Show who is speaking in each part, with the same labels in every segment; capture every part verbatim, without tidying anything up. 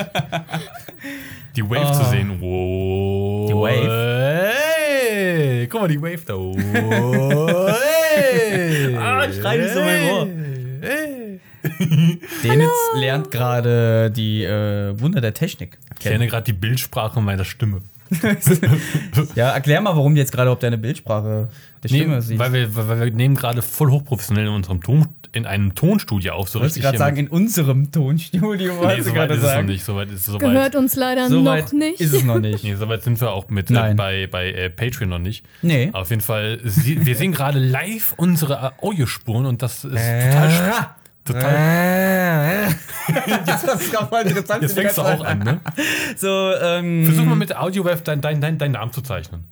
Speaker 1: Die Wave oh. zu sehen. Wow.
Speaker 2: Die Wave?
Speaker 1: Hey, guck mal, die Wave da. Oh, hey.
Speaker 2: Ah, ich schrei nicht so mein Ohr. Hey. Denitz lernt gerade die äh, Wunder der Technik.
Speaker 1: Ich lerne gerade die Bildsprache meiner Stimme.
Speaker 2: Ja, erklär mal, warum du jetzt gerade ob deine Bildsprache der Stimme
Speaker 1: nee,
Speaker 2: siehst.
Speaker 1: Weil wir, weil wir nehmen gerade voll hochprofessionell in unserem Ton, in einem Tonstudio auf. So
Speaker 2: du wolltest gerade sagen, in unserem Tonstudio, was
Speaker 1: nee,
Speaker 2: du
Speaker 1: so
Speaker 2: gerade
Speaker 1: sagst.
Speaker 2: Noch
Speaker 1: nicht. So weit ist es so
Speaker 3: Gehört
Speaker 1: weit.
Speaker 3: uns leider
Speaker 2: so
Speaker 3: noch
Speaker 2: weit
Speaker 3: nicht.
Speaker 2: Ist es noch nicht.
Speaker 1: Nee, so weit sind wir auch mit äh, bei, bei äh, Patreon noch nicht.
Speaker 2: Nee.
Speaker 1: Auf jeden Fall, sie, wir sehen gerade live unsere Audiospuren und das ist äh. total spannend. Total.
Speaker 2: Jetzt, das ist voll interessant.
Speaker 1: Jetzt fängst du auch an, ne?
Speaker 2: So, ähm,
Speaker 1: Versuch mal mit der Audiowave deinen dein, dein, dein Namen zu zeichnen.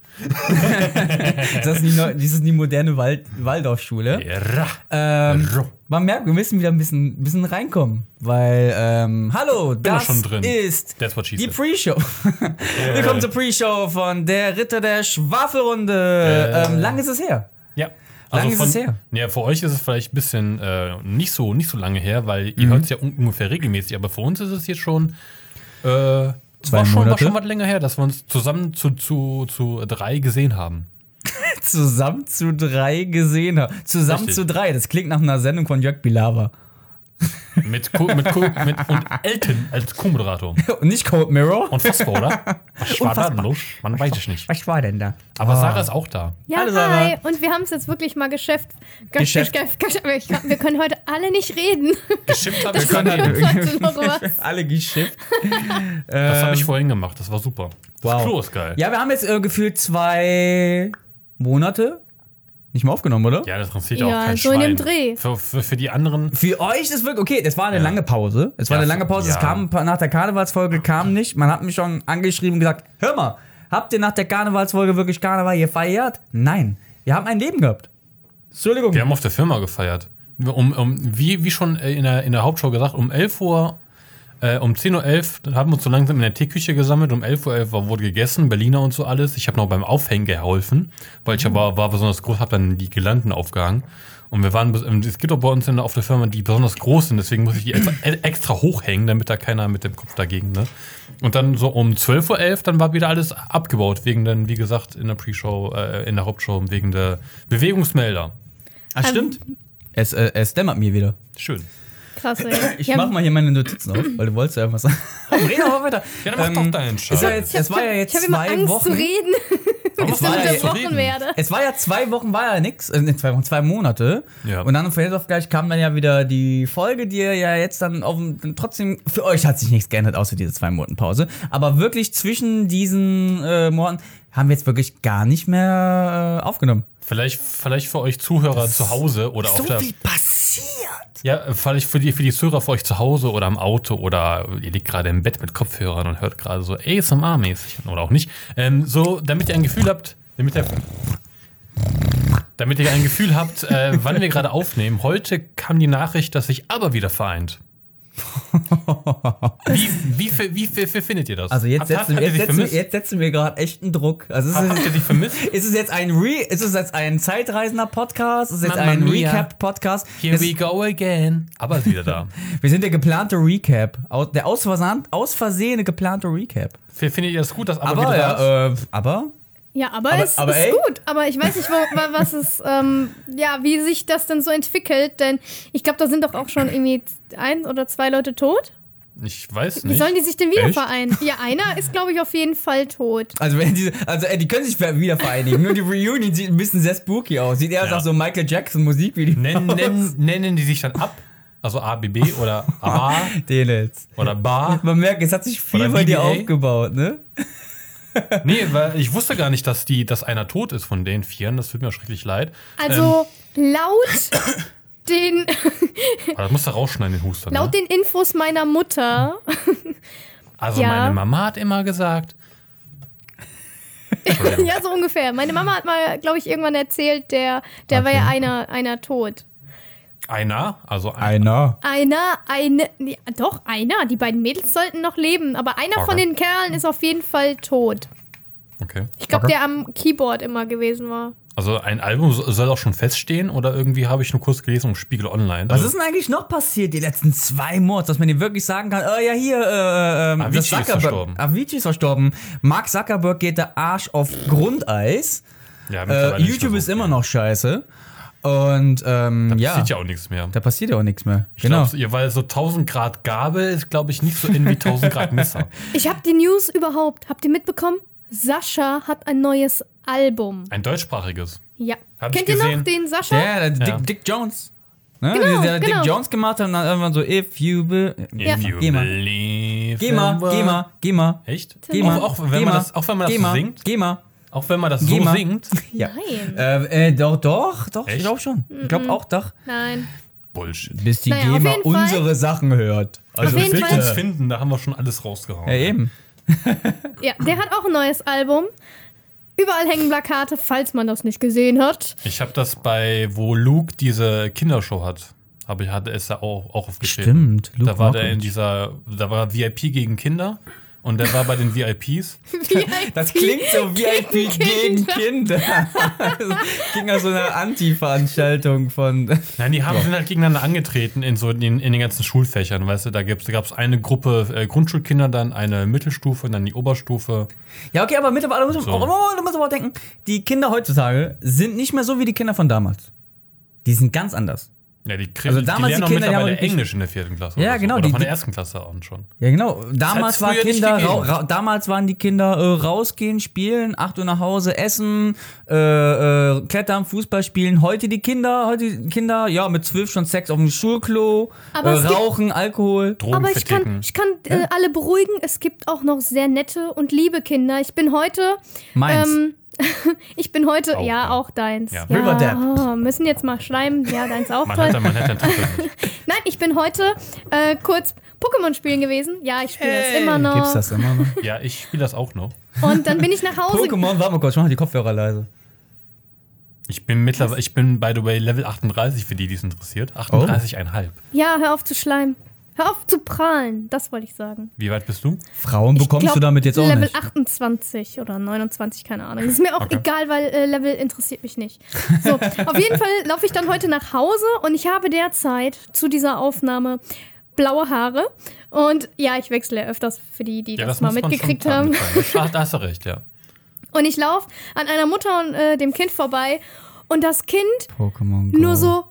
Speaker 2: das, ist die, das ist die moderne Wald, Waldorfschule.
Speaker 1: Ja.
Speaker 2: Ähm, man merkt, wir müssen wieder ein bisschen, bisschen reinkommen. Weil, ähm, hallo,
Speaker 1: Bin
Speaker 2: das
Speaker 1: schon drin.
Speaker 2: ist
Speaker 1: die
Speaker 2: said. Pre-Show. Yeah. Willkommen zur Pre-Show von der Ritter der Schwafelrunde. Äh. Ähm, lang ist es her.
Speaker 1: Ja.
Speaker 2: Also lange
Speaker 1: von,
Speaker 2: ist es her?
Speaker 1: Ja, für euch ist es vielleicht ein bisschen äh, nicht, so, nicht so lange her, weil ihr mhm. hört es ja ungefähr regelmäßig, aber für uns ist es jetzt schon äh,
Speaker 2: zwei
Speaker 1: war schon,
Speaker 2: Monate.
Speaker 1: War schon was länger her, dass wir uns zusammen zu, zu, zu drei gesehen haben.
Speaker 2: Zusammen zu drei gesehen haben. Zusammen Richtig. zu drei, das klingt nach einer Sendung von Jörg Pilawa.
Speaker 1: Mit, Co mit, Co mit und Elton als Co-Moderator.
Speaker 2: Und nicht Cold Mirror.
Speaker 1: Unfassbar, oder? Was war da denn los? Man weiß es nicht.
Speaker 2: Was war denn da?
Speaker 1: Aber
Speaker 2: oh.
Speaker 1: Sarah ist auch da.
Speaker 3: Ja,
Speaker 2: Hallo,
Speaker 3: hi. Und wir haben es jetzt wirklich mal geschafft.
Speaker 2: Geschäft.
Speaker 3: Wir können heute alle nicht reden.
Speaker 1: Geschippt haben
Speaker 2: wir können
Speaker 3: halt noch was.
Speaker 2: Alle geschippt.
Speaker 1: Das habe ich vorhin gemacht. Das war super. Das
Speaker 2: wow.
Speaker 1: Klo ist geil.
Speaker 2: Ja, wir haben jetzt äh, gefühlt zwei Monate nicht mehr aufgenommen, oder?
Speaker 1: Ja, das interessiert
Speaker 3: ja,
Speaker 1: auch kein
Speaker 3: so
Speaker 1: Schwein.
Speaker 3: in dem Dreh.
Speaker 1: Für, für, für die anderen.
Speaker 2: Für euch ist wirklich, okay, das war eine ja. lange Pause. Es war ja, eine lange Pause,
Speaker 1: ja.
Speaker 2: es kam nach der Karnevalsfolge, kam nicht. Man hat mich schon angeschrieben und gesagt, hör mal, habt ihr nach der Karnevalsfolge wirklich Karneval gefeiert? Nein, wir haben ein Leben gehabt. Entschuldigung.
Speaker 1: Wir haben auf der Firma gefeiert. Um, um, wie, wie schon in der, in der Hauptshow gesagt, um elf Uhr, äh, um zehn Uhr elf haben wir uns so langsam in der Teeküche gesammelt. Um elf Uhr elf wurde gegessen, Berliner und so alles. Ich habe noch beim Aufhängen geholfen, weil ich war, war besonders groß, habe dann die Girlanden aufgehangen. Und wir waren, es gibt auch bei uns in, auf der Firma, die besonders groß sind, deswegen muss ich die extra, extra hochhängen, damit da keiner mit dem Kopf dagegen, ne? Und dann so um zwölf Uhr elf, dann war wieder alles abgebaut, wegen dann, wie gesagt, in der Pre-Show, äh, in der Hauptshow, wegen der Bewegungsmelder.
Speaker 2: Ach, stimmt. Um, es, äh, es dämmert mir wieder.
Speaker 1: Schön.
Speaker 3: Krass, ey.
Speaker 2: Ich ja, mach mal hier meine Notizen auf, weil du wolltest ja irgendwas sagen. Red doch weiter.
Speaker 1: Ja, dann mach ähm, doch deinen Scheiß.
Speaker 2: Ja es war ja jetzt
Speaker 3: ich hab
Speaker 2: zwei
Speaker 3: immer Angst
Speaker 2: Wochen.
Speaker 3: zu reden.
Speaker 2: Es war, ja,
Speaker 3: Wochen werde.
Speaker 2: es war ja zwei Wochen, war ja nix. Äh, zwei Wochen, zwei Monate.
Speaker 1: Ja.
Speaker 2: Und dann von jetzt auf gleich kam dann ja wieder die Folge, die ihr ja jetzt dann auf, trotzdem, für euch hat sich nichts geändert, außer diese zwei Monaten Pause. Aber wirklich zwischen diesen äh, Monaten haben wir jetzt wirklich gar nicht mehr äh, aufgenommen.
Speaker 1: Vielleicht, vielleicht für euch Zuhörer
Speaker 2: das
Speaker 1: zu Hause oder
Speaker 2: so
Speaker 1: auf der.
Speaker 2: Viel passiert.
Speaker 1: Ja, vielleicht für die, für die Zuhörer für euch zu Hause oder im Auto oder ihr liegt gerade im Bett mit Kopfhörern und hört gerade so A S M R-mäßig oder auch nicht. Ähm, so, damit ihr ein Gefühl habt, damit ihr, damit ihr ein Gefühl habt, äh, wann wir gerade aufnehmen. Heute kam die Nachricht, dass sich aber wieder vereint. Wie, wie, wie, wie, wie, wie findet ihr das?
Speaker 2: Also jetzt
Speaker 1: Habt-
Speaker 2: setzen,
Speaker 1: habt ihr
Speaker 2: jetzt
Speaker 1: sie
Speaker 2: setzen,
Speaker 1: vermisst?
Speaker 2: jetzt setzen wir gerade echt einen Druck. Also ist
Speaker 1: Habt
Speaker 2: es,
Speaker 1: ihr sie vermisst?
Speaker 2: ist es jetzt ein Re, ist es jetzt ein zeitreisender Podcast? Ist es jetzt
Speaker 1: Mamma
Speaker 2: ein
Speaker 1: mia.
Speaker 2: Recap-Podcast?
Speaker 1: Here
Speaker 2: Es-
Speaker 1: we go again. Aber ist wieder da.
Speaker 2: Wir sind der geplante Recap. Aus- Der aus Versehen, aus Versehene geplante Recap.
Speaker 1: Findet ihr das gut, dass aber,
Speaker 2: Aber,
Speaker 1: wieder da ist?
Speaker 2: ja, äh, aber?
Speaker 3: Ja, aber,
Speaker 2: Aber-
Speaker 3: es
Speaker 2: aber
Speaker 3: ist
Speaker 2: ey.
Speaker 3: gut. Aber ich weiß nicht, wo, wa- was es, ähm, ja, wie sich das denn so entwickelt. Denn ich glaube, da sind doch auch schon irgendwie ein oder zwei Leute tot.
Speaker 1: Ich weiß
Speaker 3: Wie
Speaker 1: nicht.
Speaker 3: sollen die sich denn wieder
Speaker 1: Echt?
Speaker 3: vereinen? Ja, einer ist, glaube ich, auf jeden Fall tot.
Speaker 2: Also, wenn diese, also äh, die können sich wieder vereinigen. Nur die Reunion sieht ein bisschen sehr spooky aus. Sieht eher
Speaker 1: Ja.
Speaker 2: nach so Michael Jackson Musikvideo
Speaker 1: Nennen,
Speaker 2: aus.
Speaker 1: nennen, nennen die sich dann ab? Also A B B oder A
Speaker 2: Den jetzt.
Speaker 1: oder Bar?
Speaker 2: Man merkt, es hat sich viel
Speaker 1: Oder
Speaker 2: bei dir
Speaker 1: V B A.
Speaker 2: aufgebaut, ne?
Speaker 1: Nee, weil ich wusste gar nicht, dass, die, dass einer tot ist von den Vieren. Das tut mir schrecklich leid.
Speaker 3: Also, laut den,
Speaker 1: Aber das musst du rausschneiden, den Huster.
Speaker 3: laut
Speaker 1: Ne?
Speaker 3: den Infos meiner Mutter,
Speaker 1: Also
Speaker 3: Ja.
Speaker 1: meine Mama hat immer gesagt.
Speaker 3: ja, so ungefähr. Meine Mama hat mal, glaube ich, irgendwann erzählt, der, der war ja einer, einer tot.
Speaker 1: Einer, also ein,
Speaker 2: Einer.
Speaker 3: Einer, eine, ja, doch, einer. Die beiden Mädels sollten noch leben, aber einer
Speaker 1: Okay.
Speaker 3: von den Kerlen ist auf jeden Fall tot.
Speaker 1: Okay.
Speaker 3: Ich glaube,
Speaker 2: Okay.
Speaker 3: der am Keyboard immer gewesen war.
Speaker 1: Also ein Album so- soll auch schon feststehen oder irgendwie habe ich nur kurz gelesen im Spiegel Online.
Speaker 2: Was
Speaker 1: Also,
Speaker 2: ist denn eigentlich noch passiert die letzten zwei Monate, dass man dir wirklich sagen kann, oh ja, hier, äh, ähm,
Speaker 1: Avicii
Speaker 2: das
Speaker 1: ist
Speaker 2: Zuckerberg-
Speaker 1: verstorben.
Speaker 2: Avicii ist verstorben. Mark Zuckerberg geht der Arsch auf Grundeis.
Speaker 1: ja,
Speaker 2: Äh,
Speaker 1: mittlerweile nicht
Speaker 2: YouTube
Speaker 1: mehr
Speaker 2: ist
Speaker 1: so
Speaker 2: immer
Speaker 1: viel.
Speaker 2: noch scheiße. Und ähm,
Speaker 1: Da
Speaker 2: ja,
Speaker 1: passiert ja auch nichts mehr.
Speaker 2: da passiert ja auch nichts mehr.
Speaker 1: Ich
Speaker 2: Genau.
Speaker 1: glaub, ja, weil so tausend Grad Gabel ist, glaube ich, nicht so in wie tausend Grad Messer.
Speaker 3: Ich habe die News überhaupt. Habt ihr mitbekommen? Sascha hat ein neues Album.
Speaker 1: Ein deutschsprachiges.
Speaker 3: Ja.
Speaker 1: Hab ich
Speaker 3: Kennt ihr noch
Speaker 1: gesehen.
Speaker 3: den Sascha?
Speaker 2: Der, der
Speaker 1: Ja.
Speaker 2: Dick, Dick Jones. Ne?
Speaker 3: Genau,
Speaker 2: der
Speaker 3: genau.
Speaker 2: Dick Jones gemacht hat und dann irgendwann so, if you be.
Speaker 3: Ja.
Speaker 1: If you
Speaker 2: Geh mal.
Speaker 1: believe
Speaker 2: Geh mal,
Speaker 1: in what-
Speaker 2: geh mal, geh mal.
Speaker 1: Echt?
Speaker 2: Geh mal,
Speaker 1: Auch, auch wenn
Speaker 2: geh
Speaker 1: man
Speaker 2: mal,
Speaker 1: das, auch wenn man das
Speaker 2: geh
Speaker 1: so
Speaker 2: mal,
Speaker 1: singt?
Speaker 2: Geh mal.
Speaker 1: Auch wenn man das
Speaker 2: Geh
Speaker 1: so
Speaker 2: mal.
Speaker 1: singt?
Speaker 2: Ja.
Speaker 3: Nein.
Speaker 2: Äh, äh, doch, doch, doch, ich
Speaker 1: Echt?
Speaker 2: glaube schon. Ich glaube auch, doch.
Speaker 3: Nein.
Speaker 1: Bullshit.
Speaker 2: Bis die
Speaker 3: Naja, auf
Speaker 2: GEMA
Speaker 3: jeden Fall.
Speaker 2: unsere Sachen hört. Also
Speaker 3: Auf jeden
Speaker 1: Bild
Speaker 3: Fall.
Speaker 1: uns finden, da haben wir schon alles rausgehauen.
Speaker 2: Ja, eben.
Speaker 3: Ja, der hat auch ein neues Album. Überall hängen Plakate, falls man das nicht gesehen hat.
Speaker 1: Ich habe das bei, wo Luke diese Kindershow hat, habe ich hatte es da auch, auch aufgeschrieben.
Speaker 2: Stimmt, Luke
Speaker 1: Da war der
Speaker 2: Mockridge.
Speaker 1: in dieser, da war V I P gegen Kinder und der war bei den V I Ps.
Speaker 2: Das klingt so V I P gegen Kinder. Das ging ja so eine Anti-Veranstaltung von.
Speaker 1: Nein, die haben sind halt gegeneinander angetreten in so den, in den ganzen Schulfächern, weißt du, da gab es eine Gruppe äh, Grundschulkinder, dann eine Mittelstufe und dann die Oberstufe.
Speaker 2: Ja, okay, aber mittlerweile muss man,
Speaker 1: So.
Speaker 2: oh, du musst aber auch denken, die Kinder heutzutage sind nicht mehr so wie die Kinder von damals. Die sind ganz anders.
Speaker 1: Ja, die, kriegen,
Speaker 2: Also
Speaker 1: die
Speaker 2: damals
Speaker 1: lernen
Speaker 2: die
Speaker 1: auch
Speaker 2: Kinder, die haben
Speaker 1: mittlerweile
Speaker 2: wirklich-
Speaker 1: Englisch in der vierten Klasse.
Speaker 2: Ja,
Speaker 1: oder so.
Speaker 2: genau,
Speaker 1: Oder
Speaker 2: die-
Speaker 1: von der
Speaker 2: die-
Speaker 1: ersten Klasse an schon.
Speaker 2: Ja, genau. Damals
Speaker 1: hat's
Speaker 2: war
Speaker 1: früher nicht
Speaker 2: Kinder,
Speaker 1: gegeben.
Speaker 2: ra ra damals waren die Kinder äh, rausgehen, spielen, acht Uhr nach Hause, essen, äh, äh, klettern, Fußball spielen. Heute die Kinder, heute die Kinder, ja, mit zwölf schon Sex auf dem Schulklo,
Speaker 3: Aber
Speaker 2: äh,
Speaker 3: es gibt-
Speaker 2: Rauchen, Alkohol.
Speaker 1: Drogen
Speaker 3: Aber ich kann,
Speaker 1: verticken.
Speaker 3: ich kann äh, alle beruhigen, es gibt auch noch sehr nette und liebe Kinder. Ich bin heute.
Speaker 2: Meins.
Speaker 3: Ähm, ich bin heute,
Speaker 1: Auch,
Speaker 3: ja,
Speaker 1: ja.
Speaker 3: auch deins.
Speaker 1: Ja.
Speaker 3: Ja,
Speaker 2: Riverdale.
Speaker 3: müssen jetzt mal schleimen. Ja, deins auch
Speaker 1: Man
Speaker 3: toll.
Speaker 1: hätte, man hätte einen Titel nicht.
Speaker 3: Nein, ich bin heute äh, kurz Pokémon spielen gewesen. Ja, ich spiele das immer noch.
Speaker 2: Gibt's das immer noch?
Speaker 1: Ja, ich spiele das auch noch.
Speaker 3: Und dann bin ich nach Hause.
Speaker 2: Pokémon, warte mal kurz, mach mal die Kopfhörer leise.
Speaker 1: Ich bin mittlerweile, ich bin by the way Level achtunddreißig, für die, die es interessiert. achtunddreißig Komma fünf.
Speaker 3: Ja, hör auf zu schleimen. Hör auf zu prahlen. Das wollte ich sagen.
Speaker 1: Wie weit bist du?
Speaker 2: Frauen
Speaker 3: Ich
Speaker 2: bekommst
Speaker 3: glaub,
Speaker 2: du damit jetzt auch
Speaker 3: Level
Speaker 2: nicht.
Speaker 3: achtundzwanzig oder neunundzwanzig, keine Ahnung. Das ist mir auch
Speaker 1: Okay.
Speaker 3: egal, weil äh, Level interessiert mich nicht. So, auf jeden Fall laufe ich dann heute nach Hause und ich habe derzeit zu dieser Aufnahme blaue Haare. Und ja, ich wechsle öfters für die, die das, mal
Speaker 1: muss man
Speaker 3: mitgekriegt
Speaker 1: schon
Speaker 3: haben.
Speaker 1: mitteilen. Ach, da hast du recht, ja.
Speaker 3: Und ich laufe an einer Mutter und äh, dem Kind vorbei und das Kind
Speaker 2: Pokémon Go.
Speaker 3: nur so,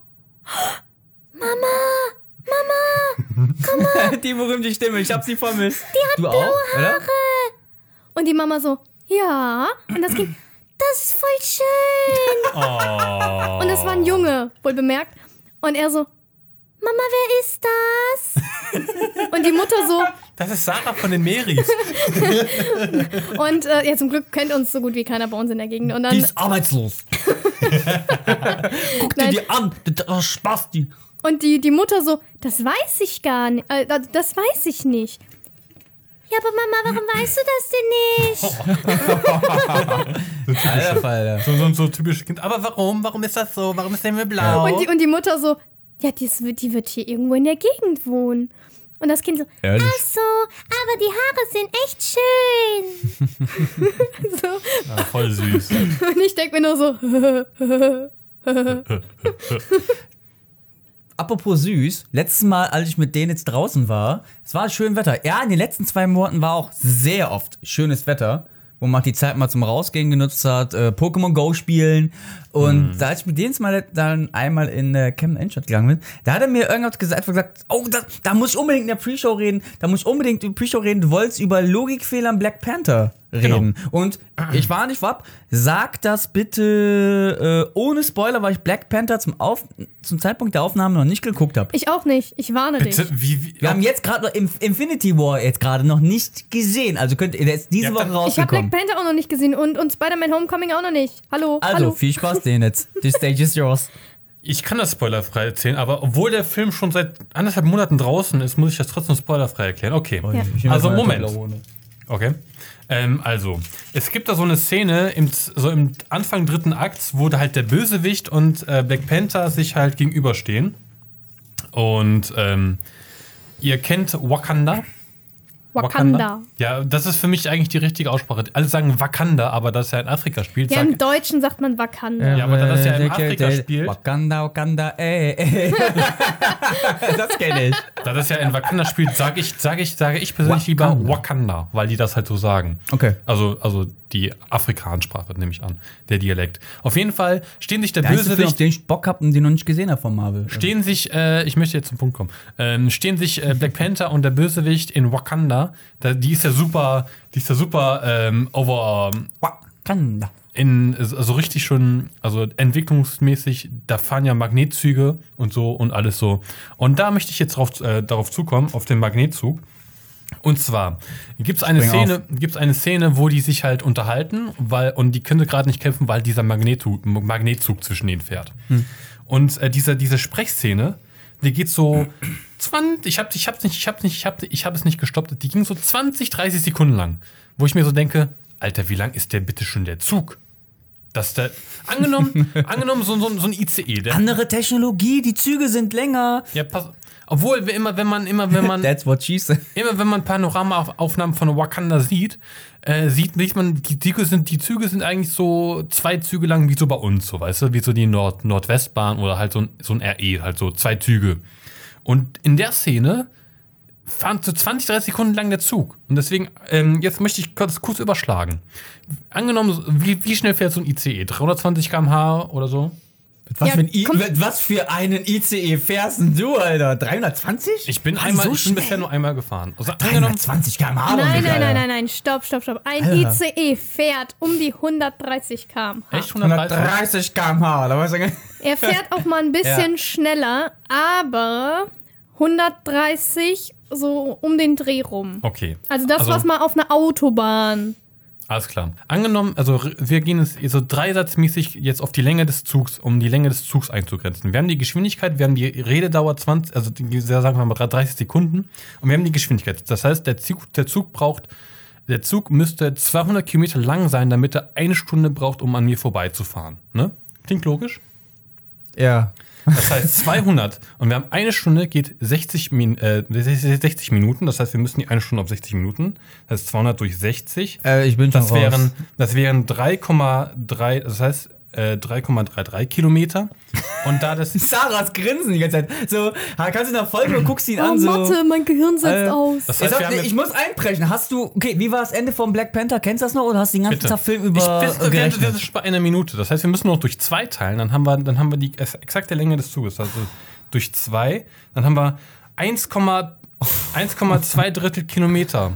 Speaker 2: die berühmte Stimme, ich hab sie vermisst. Die hat du auch, oder?
Speaker 3: und die Mama so, ja. Und das Kind, das ist voll schön.
Speaker 1: Oh.
Speaker 3: Und das war ein Junge, wohl bemerkt. Und er so, Mama, wer ist das? Und die Mutter so,
Speaker 1: Das ist Sarah von den Meris.
Speaker 3: und äh, ja, zum Glück kennt uns so gut wie keiner bei uns in der Gegend. Und dann,
Speaker 2: Die ist arbeitslos. Guck dir
Speaker 3: Nein.
Speaker 2: die an, das ist Spasti.
Speaker 3: und die, die Mutter so, das weiß ich gar nicht. Äh, das weiß ich nicht. Ja, aber Mama, warum weißt du das denn nicht?
Speaker 2: Alter Falter.
Speaker 1: So, so, so typisch Kind. Aber warum? Warum ist das so? Warum ist der Himmel blau?
Speaker 3: Und die, und die Mutter so, ja, die, ist, die wird hier irgendwo in der Gegend wohnen. Und das Kind so,
Speaker 2: Ehrlich?
Speaker 3: ach so, aber die Haare sind echt schön. so.
Speaker 1: Ja, voll süß.
Speaker 3: Und ich denke mir nur so,
Speaker 2: Apropos süß, letztes Mal, als ich mit denen jetzt draußen war, es war schön Wetter. Ja, in den letzten zwei Monaten war auch sehr oft schönes Wetter, wo man die Zeit mal zum Rausgehen genutzt hat, äh, Pokémon Go spielen. Und da als ich mit denen jetzt mal dann einmal in äh, Camden Innenstadt gegangen bin, da hat er mir irgendwas gesagt, gesagt oh, da, da muss ich unbedingt in der Pre-Show reden, da muss ich unbedingt in der Pre-Show reden, du wolltest über Logikfehler in Black Panther reden. Und ich war nicht vorab, sag das bitte äh, ohne Spoiler, weil ich Black Panther zum, Auf zum Zeitpunkt der Aufnahme noch nicht geguckt habe.
Speaker 3: ich auch nicht, ich warne
Speaker 1: Bitte,
Speaker 3: dich.
Speaker 1: wie, wie,
Speaker 2: Wir haben jetzt gerade noch Inf- Infinity War jetzt gerade noch nicht gesehen. Also könnt ihr, der ist diese
Speaker 1: Ja,
Speaker 2: Woche
Speaker 1: dann-
Speaker 3: Ich habe Black
Speaker 2: rausgekommen.
Speaker 3: Panther auch noch nicht gesehen und, und Spider-Man Homecoming auch noch nicht. Hallo,
Speaker 2: Also,
Speaker 3: hallo.
Speaker 2: viel Spaß denen jetzt. The stage is yours.
Speaker 1: Ich kann das spoilerfrei erzählen, aber obwohl der Film schon seit anderthalb Monaten draußen ist, muss ich das trotzdem spoilerfrei erklären. Okay.
Speaker 3: Ja.
Speaker 1: Also, Moment. Okay. Ähm, also, es gibt da so eine Szene im, Z- so im Anfang dritten Akts, wo da halt der Bösewicht und äh, Black Panther sich halt gegenüberstehen. Und ähm, ihr kennt Wakanda.
Speaker 3: Wakanda.
Speaker 1: Ja, das ist für mich eigentlich die richtige Aussprache. Alle sagen Wakanda, aber das ja in Afrika spielt.
Speaker 3: Ja,
Speaker 1: sag,
Speaker 3: im Deutschen sagt man Wakanda.
Speaker 1: Ja, aber da das ja in Afrika spielt.
Speaker 2: Wakanda, Wakanda, ey, ey. Das kenne ich.
Speaker 1: Da das ja in Wakanda spielt, sage ich, sage ich, sage ich persönlich lieber Wakanda, weil die das halt so sagen.
Speaker 2: Okay.
Speaker 1: Also, also die Afrikanersprache, nehme ich an, der Dialekt. Auf jeden Fall stehen sich der
Speaker 2: Der Bösewicht, auf
Speaker 1: Bösewicht.
Speaker 2: den ich Bock hab und den noch nicht gesehen habe von Marvel.
Speaker 1: Stehen sich, äh, ich möchte jetzt zum Punkt kommen, ähm, stehen sich äh, Black Panther und der Bösewicht in Wakanda. Da, die ist ja super, die ist ja super ähm, over. Ähm,
Speaker 2: Wakanda.
Speaker 1: in, also richtig schon, also entwicklungsmäßig, da fahren ja Magnetzüge und so und alles so. Und da möchte ich jetzt drauf, äh, darauf zukommen, auf den Magnetzug. Und zwar gibt es eine
Speaker 2: Spring
Speaker 1: Szene, gibt's eine Szene, wo die sich halt unterhalten, weil, und die können gerade nicht kämpfen, weil dieser Magnetzug, Magnetzug zwischen denen fährt. Hm. Und äh, diese, diese Sprechszene, die geht so zwanzig, ich hab, ich hab's nicht, ich hab's nicht, ich hab, ich hab es nicht gestoppt, die ging so zwanzig, dreißig Sekunden lang, wo ich mir so denke, Alter, wie lang ist der bitte schon der Zug? Dass der, angenommen, angenommen so, so, so ein I C E. Der,
Speaker 2: Andere Technologie, die Züge sind länger.
Speaker 1: ja, pass, obwohl, immer wenn man, immer wenn man,
Speaker 2: That's what she said.
Speaker 1: immer wenn man Panoramaaufnahmen von Wakanda sieht, äh, sieht, sieht man, die Züge sind, die Züge sind eigentlich so zwei Züge lang wie so bei uns, so, weißt du, wie so die Nord Nordwestbahn oder halt so ein, so ein R E, halt so zwei Züge. Und in der Szene fahren so zwanzig, dreißig Sekunden lang der Zug. Und deswegen, ähm, jetzt möchte ich kurz, kurz überschlagen. Angenommen, wie, wie schnell fährt so ein I C E? dreihundertzwanzig Kilometer pro Stunde oder so?
Speaker 2: Was,
Speaker 3: Ja,
Speaker 2: für ein I,
Speaker 3: komm.
Speaker 2: was für einen I C E fährst denn du, Alter? dreihundertzwanzig?
Speaker 1: Ich bin,
Speaker 2: Mann,
Speaker 1: einmal,
Speaker 2: so
Speaker 1: ich bin
Speaker 2: schnell?
Speaker 1: bisher nur einmal gefahren. Also angenommen,
Speaker 2: dreihundertzwanzig Kilometer pro Stunde.
Speaker 3: Nein, nein,
Speaker 2: Alter.
Speaker 3: nein, nein, nein, stopp, stopp, stopp. Ein
Speaker 2: Alter.
Speaker 3: I C E fährt um die hundertdreißig Kilometer pro Stunde.
Speaker 1: echt hundertdreißig?
Speaker 2: hundertdreißig Kilometer pro Stunde. Da weiß ich
Speaker 3: Er fährt auch mal ein bisschen schneller, aber hundertdreißig so um den Dreh rum.
Speaker 1: Okay.
Speaker 3: Also das,
Speaker 1: Also-
Speaker 3: was man auf einer Autobahn.
Speaker 1: Alles klar. Angenommen, also wir gehen jetzt so dreisatzmäßig jetzt auf die Länge des Zugs, um die Länge des Zugs einzugrenzen. Wir haben die Geschwindigkeit, wir haben die Rededauer zwanzig, also die, sagen wir mal dreißig Sekunden und wir haben die Geschwindigkeit. Das heißt, der Zug, der Zug braucht, der Zug müsste zweihundert Kilometer lang sein, damit er eine Stunde braucht, um an mir vorbeizufahren. Ne? Klingt logisch?
Speaker 2: Ja.
Speaker 1: Das heißt zweihundert und wir haben eine Stunde, geht sechzig, Min- äh, sechzig Minuten. Das heißt, wir müssen die eine Stunde auf sechzig Minuten. Das heißt zweihundert durch sechzig.
Speaker 2: Äh, ich bin schon
Speaker 1: Das
Speaker 2: raus.
Speaker 1: wären, das wären drei Komma drei, das heißt äh, drei Komma dreiunddreißig Kilometer. Und da das.
Speaker 2: Sarahs Grinsen die ganze Zeit. So, kannst du noch folgen und guckst ihn
Speaker 3: Oh,
Speaker 2: an. So.
Speaker 3: Mathe, mein Gehirn setzt
Speaker 2: Äh,
Speaker 3: aus.
Speaker 1: Das
Speaker 2: Ich,
Speaker 1: heißt,
Speaker 2: sag,
Speaker 1: wir haben
Speaker 2: nee,
Speaker 1: jetzt-
Speaker 2: ich muss einbrechen. Hast du, okay, wie war das Ende von Black Panther? Kennst du das noch oder hast du den ganzen
Speaker 1: Bitte.
Speaker 2: Tag Film
Speaker 1: Ich,
Speaker 2: über
Speaker 1: das,
Speaker 2: äh,
Speaker 1: das,
Speaker 2: gerechnet?
Speaker 1: das ist schon bei einer Minute. Das heißt, wir müssen noch durch zwei teilen. Dann haben wir, dann haben wir die exakte Länge des Zuges. Also durch zwei. Dann haben wir eins Komma zwei Drittel Kilometer.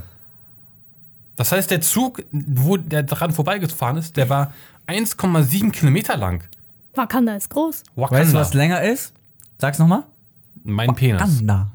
Speaker 1: Das heißt, der Zug, wo der dran vorbeigefahren ist, der war eins Komma sieben Kilometer lang.
Speaker 3: Wakanda ist groß.
Speaker 1: Wakanda.
Speaker 2: Weißt du, was länger ist? Sag's nochmal.
Speaker 1: Mein Penis.
Speaker 2: Wakanda.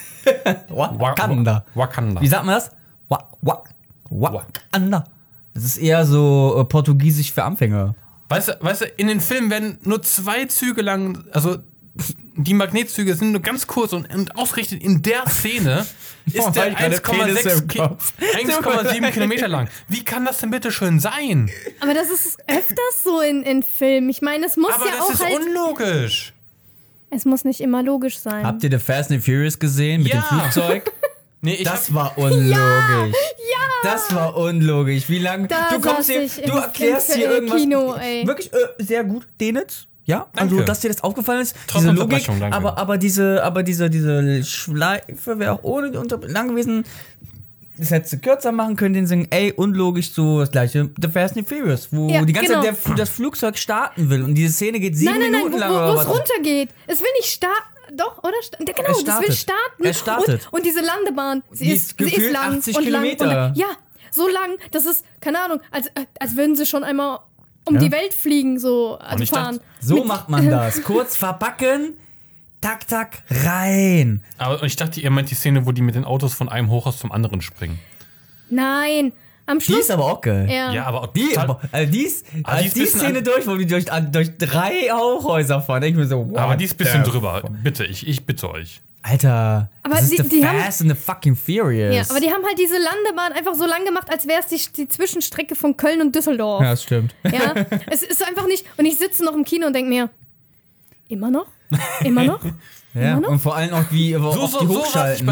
Speaker 1: Wa-
Speaker 2: Wakanda.
Speaker 1: Wa- Wakanda.
Speaker 2: Wie sagt man das? Wa wa Wakanda. Das ist eher so äh, portugiesisch für Anfänger.
Speaker 1: Weißt du, weißt du, in den Filmen werden nur zwei Züge lang, also die Magnetzüge sind nur ganz kurz und, und ausgerichtet in der Szene ist
Speaker 2: Oh,
Speaker 1: der
Speaker 2: ich gerade
Speaker 1: eins Komma sechs
Speaker 2: Penisse im
Speaker 1: Ki-
Speaker 2: Kopf.
Speaker 1: eins Komma sieben Kilometer lang. Wie kann das denn bitte schön sein?
Speaker 3: Aber das ist öfters so in, in Filmen. Ich meine, es muss
Speaker 1: Aber
Speaker 3: ja
Speaker 1: das
Speaker 3: auch
Speaker 1: ist
Speaker 3: halt.
Speaker 1: unlogisch.
Speaker 3: Es muss nicht immer logisch sein.
Speaker 2: Habt ihr The Fast and Furious gesehen mit
Speaker 1: Ja.
Speaker 2: dem Flugzeug?
Speaker 1: Nee, ich
Speaker 2: Das
Speaker 1: hab,
Speaker 2: war unlogisch. Ja! Das war unlogisch. Wie lange?
Speaker 3: Da
Speaker 2: Du kommst
Speaker 3: saß
Speaker 2: hier,
Speaker 3: ich
Speaker 2: du
Speaker 3: im-
Speaker 2: erklärst
Speaker 3: im
Speaker 2: hier irgendwas.
Speaker 3: Kino, ey.
Speaker 2: Wirklich äh, sehr gut. Den jetzt? Ja,
Speaker 1: Danke.
Speaker 2: also dass dir das aufgefallen ist,
Speaker 1: Trotz
Speaker 2: diese Logik,
Speaker 1: Unterbrechung, danke.
Speaker 2: aber aber diese aber diese diese Schleife wäre auch ohne unter lang gewesen. Das hättest du kürzer machen können, den singen, ey, unlogisch, so das gleiche The Fast and Furious, wo
Speaker 3: Ja,
Speaker 2: die ganze
Speaker 3: genau.
Speaker 2: Zeit der, das Flugzeug starten will und diese Szene geht sieben
Speaker 3: Nein, nein, nein,
Speaker 2: Minuten
Speaker 3: wo,
Speaker 2: lang
Speaker 3: wo,
Speaker 2: oder
Speaker 3: wo es
Speaker 2: was.
Speaker 3: runtergeht. Es will nicht starten. Doch, oder? Sta- Genau,
Speaker 2: Es
Speaker 3: das
Speaker 2: startet.
Speaker 3: will starten.
Speaker 2: Es startet.
Speaker 3: Und, und diese Landebahn, sie
Speaker 2: Die
Speaker 3: ist,
Speaker 2: ist
Speaker 3: sie ist
Speaker 2: gefühlt
Speaker 3: lang
Speaker 2: achtzig
Speaker 3: und lang.
Speaker 2: Kilometer.
Speaker 3: Und, ja, so lang, das ist, keine Ahnung, als, als würden sie schon einmal um
Speaker 2: Ja.
Speaker 3: die Welt fliegen, so also
Speaker 1: ich
Speaker 3: fahren.
Speaker 1: dachte,
Speaker 2: So
Speaker 3: Mit-
Speaker 2: macht man das. Kurz verpacken, tak tak rein.
Speaker 1: aber ich dachte, ihr meint die Szene, wo die mit den Autos von einem Hochhaus zum anderen springen.
Speaker 3: Nein, am
Speaker 2: Die
Speaker 3: Schluss.
Speaker 2: ist aber auch geil.
Speaker 3: ja.
Speaker 1: Ja, aber auch
Speaker 2: Die,
Speaker 1: total-
Speaker 2: aber, also die, ist,
Speaker 1: Ah,
Speaker 2: als
Speaker 1: die ist
Speaker 2: die
Speaker 1: bisschen
Speaker 2: Szene
Speaker 1: an-
Speaker 2: durch, wo die durch, an- durch drei Hochhäuser fahren, denke ich mir so, wow.
Speaker 1: aber die ist ein bisschen drüber. Bitte, ich, ich bitte euch.
Speaker 2: Alter,
Speaker 3: Aber
Speaker 2: das ist
Speaker 3: die-
Speaker 2: the
Speaker 3: die haben-
Speaker 2: Fast and the fucking Furious.
Speaker 3: Ja, aber die haben halt diese Landebahn einfach so lang gemacht, als wäre es die, die Zwischenstrecke von Köln und Düsseldorf.
Speaker 2: Ja, das stimmt.
Speaker 3: Ja, es ist einfach nicht. Und ich sitze noch im Kino und denke mir, immer noch? Immer noch?
Speaker 2: Ja,
Speaker 3: noch?
Speaker 2: und vor allem auch wie
Speaker 1: So,
Speaker 2: oft
Speaker 1: so,
Speaker 2: die
Speaker 1: so saß ich
Speaker 2: hochschalten,
Speaker 1: bei,
Speaker 2: ne?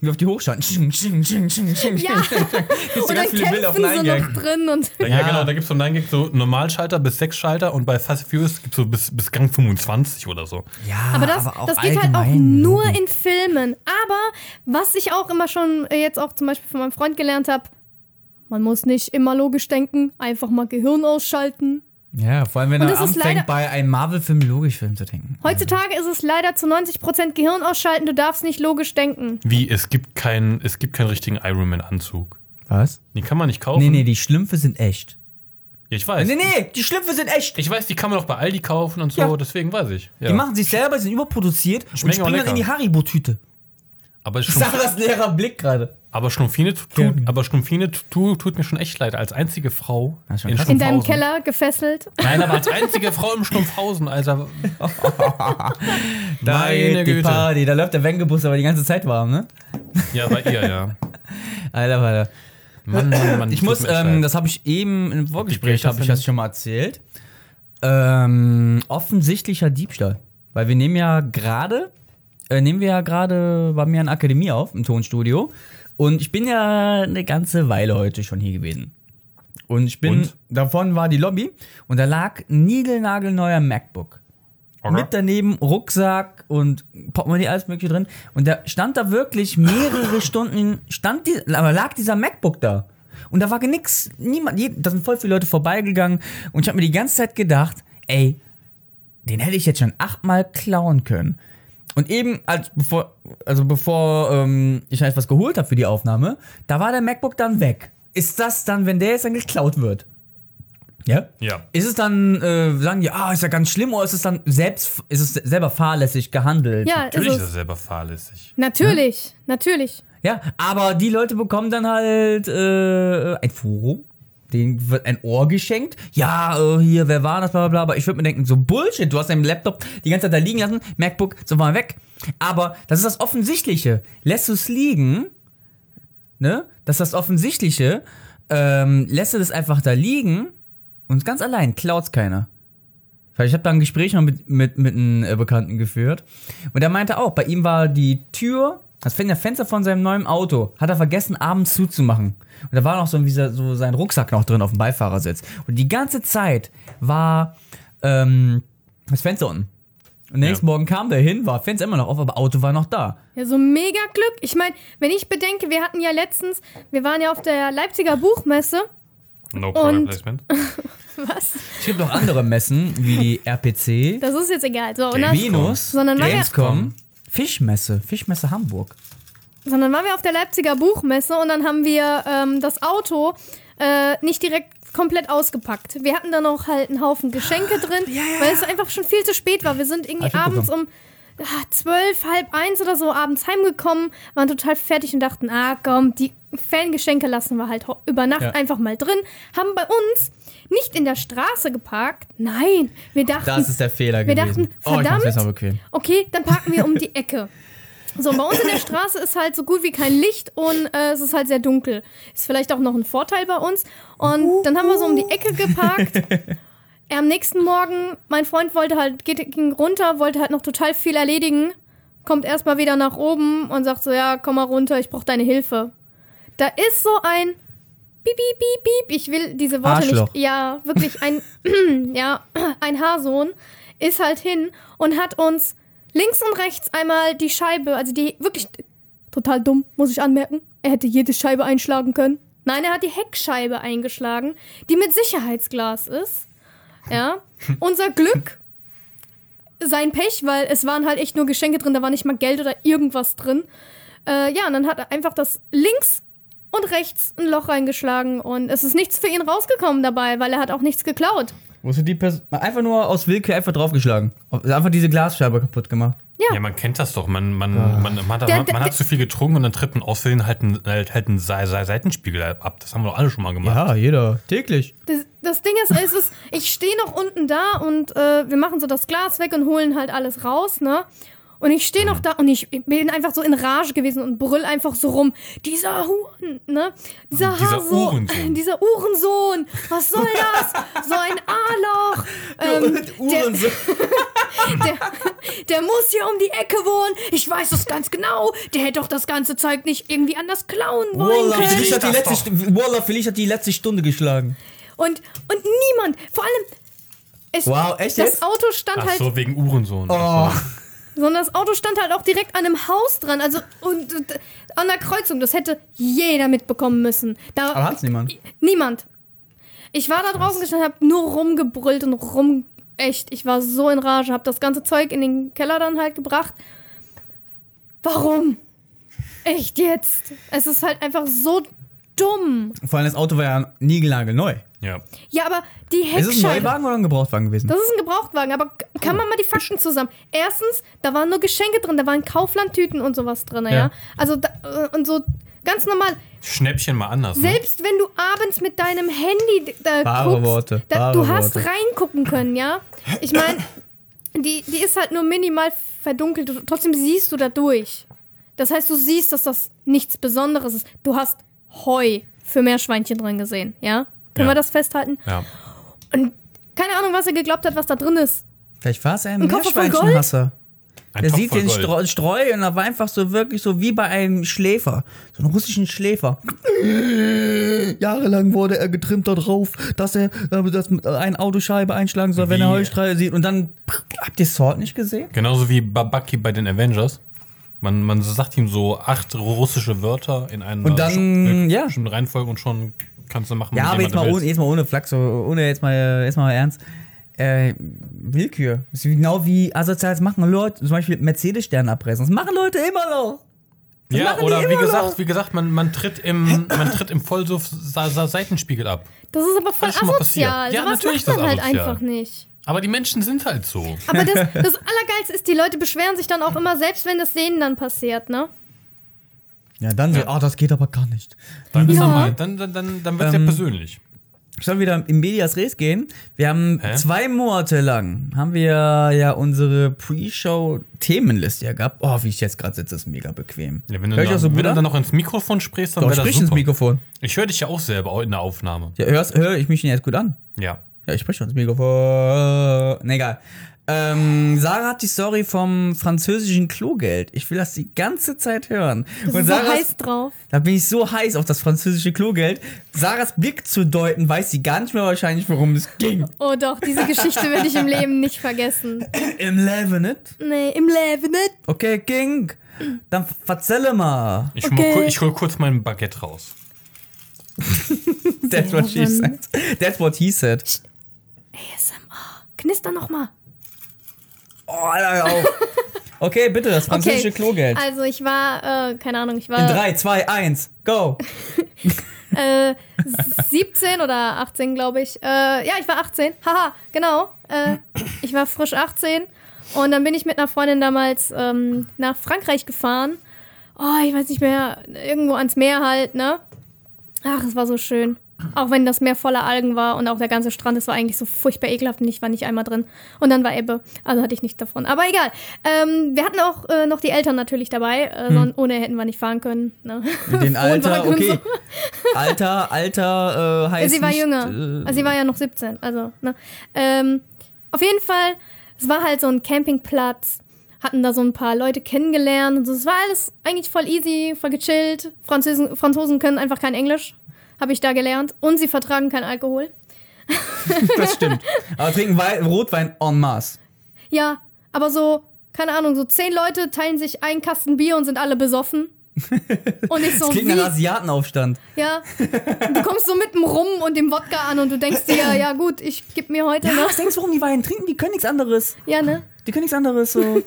Speaker 2: Wie auf die hochschauen. Sching, sching, sching, sching, sching,
Speaker 3: Ja,
Speaker 2: Gibt's
Speaker 3: und
Speaker 2: so
Speaker 3: dann
Speaker 2: ganz viele Bilder auf
Speaker 3: kämpfen sie
Speaker 2: Nine
Speaker 3: noch
Speaker 2: Gag.
Speaker 3: drin. Und
Speaker 1: Ja, ja, genau, da gibt es so Nine Gag so Normalschalter bis sechs Schalter und bei Fast and Furious gibt es so bis, bis Gang fünfundzwanzig oder so.
Speaker 2: Ja,
Speaker 3: aber das,
Speaker 2: auch
Speaker 3: das geht halt auch
Speaker 2: allgemein
Speaker 3: nur
Speaker 2: Logik.
Speaker 3: in Filmen. Aber was ich auch immer schon äh, jetzt auch zum Beispiel von meinem Freund gelernt habe, man muss nicht immer logisch denken, einfach mal Gehirn ausschalten.
Speaker 2: Ja, vor allem, wenn
Speaker 3: Und
Speaker 2: er
Speaker 3: das ist
Speaker 2: anfängt,
Speaker 3: leider-
Speaker 2: bei einem Marvel-Film Logisch-Film zu denken.
Speaker 3: Heutzutage ist es leider zu neunzig Prozent Gehirn ausschalten, du darfst nicht logisch denken.
Speaker 1: Wie, es gibt, kein, es gibt keinen richtigen Iron Man-Anzug.
Speaker 2: Was?
Speaker 1: Den kann man nicht kaufen.
Speaker 2: Nee, nee, die Schlümpfe sind echt.
Speaker 1: Ja, ich weiß.
Speaker 2: Nee, nee, die Schlümpfe sind echt.
Speaker 1: Ich weiß, die kann man auch bei Aldi kaufen und so,
Speaker 2: Ja.
Speaker 1: deswegen weiß ich. Ja.
Speaker 2: Die machen sich selber, sind überproduziert und
Speaker 1: Schmecken auch
Speaker 2: springen dann in die
Speaker 1: lecker.
Speaker 2: Haribo-Tüte.
Speaker 1: Aber,
Speaker 2: Ich
Speaker 1: Schlumpf,
Speaker 2: sag das leerer Blick gerade.
Speaker 1: aber Schlumpfine, tut,
Speaker 2: Ja.
Speaker 1: aber Schlumpfine tut, tut mir schon echt leid. Als einzige Frau
Speaker 2: Das ist schon
Speaker 1: in
Speaker 2: krass.
Speaker 3: In deinem
Speaker 1: Schlumpfhausen.
Speaker 3: Keller gefesselt.
Speaker 1: Nein, aber als einzige Frau im Schlumpfhausen, Alter.
Speaker 2: Da
Speaker 1: Meine
Speaker 2: geht die
Speaker 1: Güte.
Speaker 2: Party, da läuft der Wengebus aber die ganze Zeit warm, ne?
Speaker 1: Ja, bei ihr, ja.
Speaker 2: Alter, Alter.
Speaker 1: Mann, Mann, Mann.
Speaker 2: Ich
Speaker 1: tut
Speaker 2: muss,
Speaker 1: mir echt
Speaker 2: ähm,
Speaker 1: leid.
Speaker 2: das habe ich eben im Vorgespräch,
Speaker 1: Geld
Speaker 2: habe ich
Speaker 1: dafür
Speaker 2: das schon mal erzählt. Ähm, offensichtlicher Diebstahl. Weil wir nehmen ja gerade, äh, nehmen wir ja gerade bei mir an Akademie auf, im Tonstudio. Und ich bin ja eine ganze Weile heute schon hier gewesen. Und ich bin,
Speaker 1: Und?
Speaker 2: davon war die Lobby und da lag ein niegelnagelneuer MacBook.
Speaker 1: Okay.
Speaker 2: Mit daneben Rucksack und Portemonnaie, alles mögliche drin. Und da stand da wirklich mehrere Stunden, stand die, aber lag dieser MacBook da. Und da war nix, niemand, je- da sind voll viele Leute vorbeigegangen. Und ich habe mir die ganze Zeit gedacht, ey, den hätte ich jetzt schon achtmal klauen können. Und eben, als bevor, also bevor ähm, ich etwas geholt habe für die Aufnahme, da war der MacBook dann weg. Ist das dann, wenn der jetzt dann geklaut wird? Ja?
Speaker 1: Ja.
Speaker 2: Ist es dann, äh, sagen die, ah, ist ja ganz schlimm, oder ist es dann selbst, ist es selber fahrlässig gehandelt?
Speaker 3: Ja,
Speaker 1: Natürlich
Speaker 3: ist
Speaker 1: ist
Speaker 3: es.
Speaker 1: er selber fahrlässig.
Speaker 3: Natürlich, natürlich.
Speaker 2: Ja, aber die Leute bekommen dann halt äh, ein Forum, denen wird ein Ohr geschenkt. Ja, äh, hier, wer war das, bla bla bla. Aber ich würde mir denken, so Bullshit, du hast deinen Laptop die ganze Zeit da liegen lassen, MacBook, so war weg. Aber das ist das Offensichtliche. Lässt du es liegen, ne? Das ist das Offensichtliche, ähm, lässt du das einfach da liegen und ganz allein klaut's keiner. Weil ich habe da ein Gespräch noch mit, mit, mit einem äh, Bekannten geführt. Und er meinte auch, bei ihm war die Tür, das Fenster von seinem neuen Auto, hat er vergessen, abends zuzumachen. Und da war noch so, wie so sein Rucksack noch drin auf dem Beifahrersitz. Und die ganze Zeit war ähm, das Fenster unten. Und nächsten
Speaker 1: Ja.
Speaker 2: Morgen kam der hin, war Fenster immer noch auf, aber Auto war noch da.
Speaker 3: Ja, so mega Glück. Ich meine, wenn ich bedenke, wir hatten ja letztens, wir waren ja auf der Leipziger Buchmesse.
Speaker 1: No Product
Speaker 3: Und-
Speaker 1: Placement.
Speaker 3: Was?
Speaker 2: Es gibt noch andere Messen, wie die R P C,
Speaker 3: Das ist jetzt egal. So, und dann,
Speaker 2: Venus,
Speaker 3: Sondern waren wir-
Speaker 2: Gamescom, Fischmesse, Fischmesse Hamburg.
Speaker 3: sondern waren wir auf der Leipziger Buchmesse und dann haben wir ähm, das Auto äh, nicht direkt komplett ausgepackt. Wir hatten da noch halt einen Haufen Geschenke drin,
Speaker 2: Ja, ja.
Speaker 3: weil es einfach schon viel zu spät war. Wir sind irgendwie
Speaker 2: Hab ich
Speaker 3: abends um ah, zwölf, halb eins oder so abends heimgekommen, waren total fertig und dachten, ah komm, die Fangeschenke lassen wir halt ho- über Nacht
Speaker 2: Ja.
Speaker 3: einfach mal drin. Haben bei uns nicht in der Straße geparkt. Nein, wir dachten,
Speaker 2: Das ist der Fehler
Speaker 3: wir
Speaker 2: gewesen.
Speaker 3: dachten,
Speaker 2: oh, ich mach's
Speaker 3: verdammt,
Speaker 2: jetzt mal bequem.
Speaker 3: okay, dann parken wir um die Ecke. So, bei uns in der Straße ist halt so gut wie kein Licht und äh, es ist halt sehr dunkel. Ist vielleicht auch noch ein Vorteil bei uns. Und dann haben wir so um die Ecke geparkt. Er am nächsten Morgen, mein Freund wollte halt, geht, ging runter, wollte halt noch total viel erledigen. Kommt erstmal wieder nach oben und sagt so, ja, komm mal runter, ich brauche deine Hilfe. Da ist so ein Piep, piep, piep, piep. Ich will diese Worte
Speaker 2: Arschloch.
Speaker 3: nicht. Ja, wirklich ein, ja, ein Haarsohn ist halt hin und hat uns links und rechts einmal die Scheibe, also die wirklich total dumm, muss ich anmerken. Er hätte jede Scheibe einschlagen können. Nein, er hat die Heckscheibe eingeschlagen, die mit Sicherheitsglas ist. Ja, unser Glück, sein Pech, weil es waren halt echt nur Geschenke drin, da war nicht mal Geld oder irgendwas drin. Äh, ja, und dann hat er einfach das links und rechts ein Loch reingeschlagen und es ist nichts für ihn rausgekommen dabei, weil er hat auch nichts geklaut.
Speaker 2: Wo du die Person einfach nur aus Willkür einfach draufgeschlagen? Einfach diese Glasscheibe kaputt gemacht.
Speaker 1: Ja, man kennt das doch. Man, man, man, man, hat,
Speaker 3: Der-
Speaker 1: man,
Speaker 3: der-
Speaker 1: hat zu viel getrunken und dann tritt man aus Versehen halt einen, halt, halt einen Se- Se- Seitenspiegel ab. Das haben wir doch alle schon mal gemacht.
Speaker 2: Ja, jeder. Täglich.
Speaker 3: Das, das Ding ist, es ist, ich stehe noch unten da und äh, wir machen so das Glas weg und holen halt alles raus, ne? Und ich stehe noch da und ich bin einfach so in Rage gewesen und brüll einfach so rum. Dieser Huren, ne? Dieser,
Speaker 1: Dieser
Speaker 3: Haarsohn,
Speaker 1: Uhrensohn.
Speaker 3: dieser Uhrensohn. Was soll das? So ein A-Loch. Ähm, der,
Speaker 2: Uhrensohn.
Speaker 3: der, der muss hier um die Ecke wohnen. Ich weiß es ganz genau. Der hätte doch das ganze Zeug nicht irgendwie anders klauen wollen
Speaker 2: Wallah,
Speaker 3: können.
Speaker 2: Felice hat, die letzte, St- Wallah, Felice hat die letzte Stunde geschlagen.
Speaker 3: Und, und niemand, vor allem, es,
Speaker 2: Wow, echt
Speaker 3: das
Speaker 2: jetzt?
Speaker 3: Auto stand
Speaker 1: Ach
Speaker 3: halt,
Speaker 1: so, wegen Uhrensohn.
Speaker 2: Oh.
Speaker 3: sondern das Auto stand halt auch direkt an einem Haus dran, also und, und an der Kreuzung. Das hätte jeder mitbekommen müssen. Da,
Speaker 2: Aber hat's niemand?
Speaker 3: Niemand. Ich war da draußen gestanden, hab nur rumgebrüllt und rum, echt, ich war so in Rage, hab das ganze Zeug in den Keller dann halt gebracht. Warum? Echt jetzt? Es ist halt einfach so dumm.
Speaker 2: Vor allem das Auto war ja niegelnagelneu.
Speaker 1: Ja.
Speaker 3: Ja, aber die
Speaker 2: Ist es ein
Speaker 3: Heckscheibe...
Speaker 2: Neuwagen oder ein Gebrauchtwagen gewesen?
Speaker 3: Das ist ein Gebrauchtwagen, aber k- kann man mal die Fakten zusammen. Erstens, da waren nur Geschenke drin, da waren Kauflandtüten und sowas drin, ja.
Speaker 2: Ja.
Speaker 3: Also, da, äh, und so ganz normal.
Speaker 1: Schnäppchen mal anders. Ne?
Speaker 3: Selbst wenn du abends mit deinem Handy da
Speaker 2: Wahre
Speaker 3: guckst,
Speaker 2: Worte,
Speaker 3: da,
Speaker 2: wahre
Speaker 3: du hast
Speaker 2: Worte.
Speaker 3: reingucken können, ja. Ich meine, die, die ist halt nur minimal verdunkelt, du, trotzdem siehst du da durch. Das heißt, du siehst, dass das nichts Besonderes ist. Du hast Heu für Meerschweinchen drin gesehen, ja? Können
Speaker 1: Ja.
Speaker 3: wir das festhalten?
Speaker 1: Ja.
Speaker 3: Und keine Ahnung, was er geglaubt hat, was da drin ist.
Speaker 2: Vielleicht war es ein
Speaker 3: Ein Koffer voll
Speaker 2: Meerschweinchenhasser.
Speaker 1: Ein
Speaker 2: Der
Speaker 1: Topf
Speaker 2: sieht
Speaker 1: voll
Speaker 2: den
Speaker 1: Gold.
Speaker 2: Streu, Streu und er war einfach so wirklich so wie bei einem Schläfer. So einen russischen Schläfer. Jahrelang wurde er getrimmt darauf, dass er äh, dass eine Autoscheibe einschlagen soll, wenn
Speaker 1: Wie?
Speaker 2: er Heustreie sieht. Und dann, habt ihr Sword nicht gesehen?
Speaker 1: Genauso wie Babaki bei den Avengers. Man, man sagt ihm so acht russische Wörter in einer
Speaker 2: Und dann,
Speaker 1: sch-
Speaker 2: ja.
Speaker 1: bestimmten Reihenfolge und schon kannst du machen,
Speaker 2: Ja,
Speaker 1: mit
Speaker 2: aber
Speaker 1: dem,
Speaker 2: jetzt
Speaker 1: was
Speaker 2: mal,
Speaker 1: du
Speaker 2: ohne, jetzt mal ohne Flachs, so, ohne jetzt mal, jetzt mal ernst. Äh, Willkür. Das ist genau wie asoziales machen Leute, zum Beispiel Mercedes-Stern abreißen. Das machen Leute immer noch. Das
Speaker 1: Ja,
Speaker 2: machen die
Speaker 1: oder wie
Speaker 2: immer
Speaker 1: gesagt,
Speaker 2: noch.
Speaker 1: wie gesagt, man, man tritt im, man tritt im Vollsuff Sa Sa Seitenspiegel ab.
Speaker 3: Das ist aber voll
Speaker 1: Das ist schon mal
Speaker 3: asozial.
Speaker 1: passiert. Ja,
Speaker 3: Sowas
Speaker 1: natürlich
Speaker 3: macht man
Speaker 1: ist das
Speaker 3: halt
Speaker 1: asozial.
Speaker 3: einfach nicht.
Speaker 1: Aber die Menschen sind halt so.
Speaker 3: Aber das, das Allergeilste ist, die Leute beschweren sich dann auch immer, selbst wenn das denen dann passiert, ne?
Speaker 2: Ja, dann so, ah, das geht aber gar nicht.
Speaker 1: Dann, ist
Speaker 3: Ja.
Speaker 1: er mal, dann, dann, dann, dann wird es
Speaker 2: Ähm,
Speaker 1: ja persönlich.
Speaker 2: Ich soll wieder im Medias Res gehen. Wir haben
Speaker 1: Hä?
Speaker 2: zwei Monate lang, haben wir ja unsere Pre-Show-Themenliste ja gehabt. Oh, wie ich jetzt gerade sitze, ist mega bequem.
Speaker 1: Ja, wenn du,
Speaker 2: Hör ich
Speaker 1: dann,
Speaker 2: auch so
Speaker 1: wenn
Speaker 2: gut
Speaker 1: du
Speaker 2: an?
Speaker 1: dann noch ins Mikrofon sprichst, dann
Speaker 2: Doch,
Speaker 1: wäre das
Speaker 2: sprich ins
Speaker 1: super.
Speaker 2: Mikrofon.
Speaker 1: Ich höre dich ja auch selber auch in der Aufnahme.
Speaker 2: Ja, hörst, höre ich mich denn jetzt gut an?
Speaker 1: Ja.
Speaker 2: Ja, ich spreche schon ins Mikrofon. Ne, egal. Ähm, Sarah hat die Story vom französischen Klogeld. Ich will das die ganze Zeit hören.
Speaker 3: Das
Speaker 2: Und
Speaker 3: ist so
Speaker 2: Sarahs-
Speaker 3: heiß drauf.
Speaker 2: Da bin ich so heiß auf das französische Klogeld. Sarahs Blick zu deuten, weiß sie gar nicht mehr wahrscheinlich, worum es ging.
Speaker 3: Oh doch, diese Geschichte werde ich im Leben nicht vergessen.
Speaker 2: Im Leben nicht?
Speaker 3: Nee, im Leben nicht.
Speaker 2: Okay, King. Dann verzelle mal.
Speaker 1: Ich,
Speaker 3: Okay.
Speaker 1: mal ku- ich hol kurz mein Baguette raus.
Speaker 2: That's what she said. That's what he said.
Speaker 3: A S M R. Knister noch mal.
Speaker 2: Oh, Alter, auf. Okay, bitte, das französische
Speaker 3: Okay,
Speaker 2: Klogeld.
Speaker 3: also ich war, äh, keine Ahnung, ich
Speaker 2: In
Speaker 3: war
Speaker 2: drei, zwei, eins, go.
Speaker 3: äh, siebzehn oder achtzehn, glaube ich. Äh, ja, ich war achtzehn. Haha, genau. Äh, ich war frisch achtzehn. Und dann bin ich mit einer Freundin damals ähm, nach Frankreich gefahren. Oh, ich weiß nicht mehr, irgendwo ans Meer halt, ne? Ach, es war so schön. Auch wenn das Meer voller Algen war und auch der ganze Strand, es war eigentlich so furchtbar ekelhaft und ich war nicht einmal drin. Und dann war Ebbe, also hatte ich nichts davon. Aber egal. Ähm, wir hatten auch äh, noch die Eltern natürlich dabei, äh,
Speaker 2: Hm.
Speaker 3: sonst ohne hätten wir nicht fahren können. Ne?
Speaker 2: Den Alter,
Speaker 3: Wohnwagen und
Speaker 2: okay.
Speaker 3: so.
Speaker 2: Alter, Alter äh, heißt
Speaker 3: Sie war
Speaker 2: nicht,
Speaker 3: jünger.
Speaker 2: Äh,
Speaker 3: Also sie war ja noch siebzehn. Also, ne? Ähm, auf jeden Fall, es war halt so ein Campingplatz. Hatten da so ein paar Leute kennengelernt und so. Es war alles eigentlich voll easy, voll gechillt. Franzosen, Franzosen können einfach kein Englisch. Habe ich da gelernt. Und sie vertragen keinen Alkohol.
Speaker 2: das stimmt. Aber trinken Wein, Rotwein en masse.
Speaker 3: Ja, aber so, keine Ahnung, so zehn Leute teilen sich einen Kasten Bier und sind alle besoffen. Und ich so,
Speaker 2: Das klingt
Speaker 3: wie?
Speaker 2: nach Asiatenaufstand.
Speaker 3: Ja, du kommst so mit dem Rum und dem Wodka an und du denkst dir, ja gut, ich geb mir heute,
Speaker 2: Ja,
Speaker 3: ne?
Speaker 2: was denkst du, warum die Wein trinken? Die können nichts anderes.
Speaker 3: Ja, ne?
Speaker 2: Die können nichts anderes so.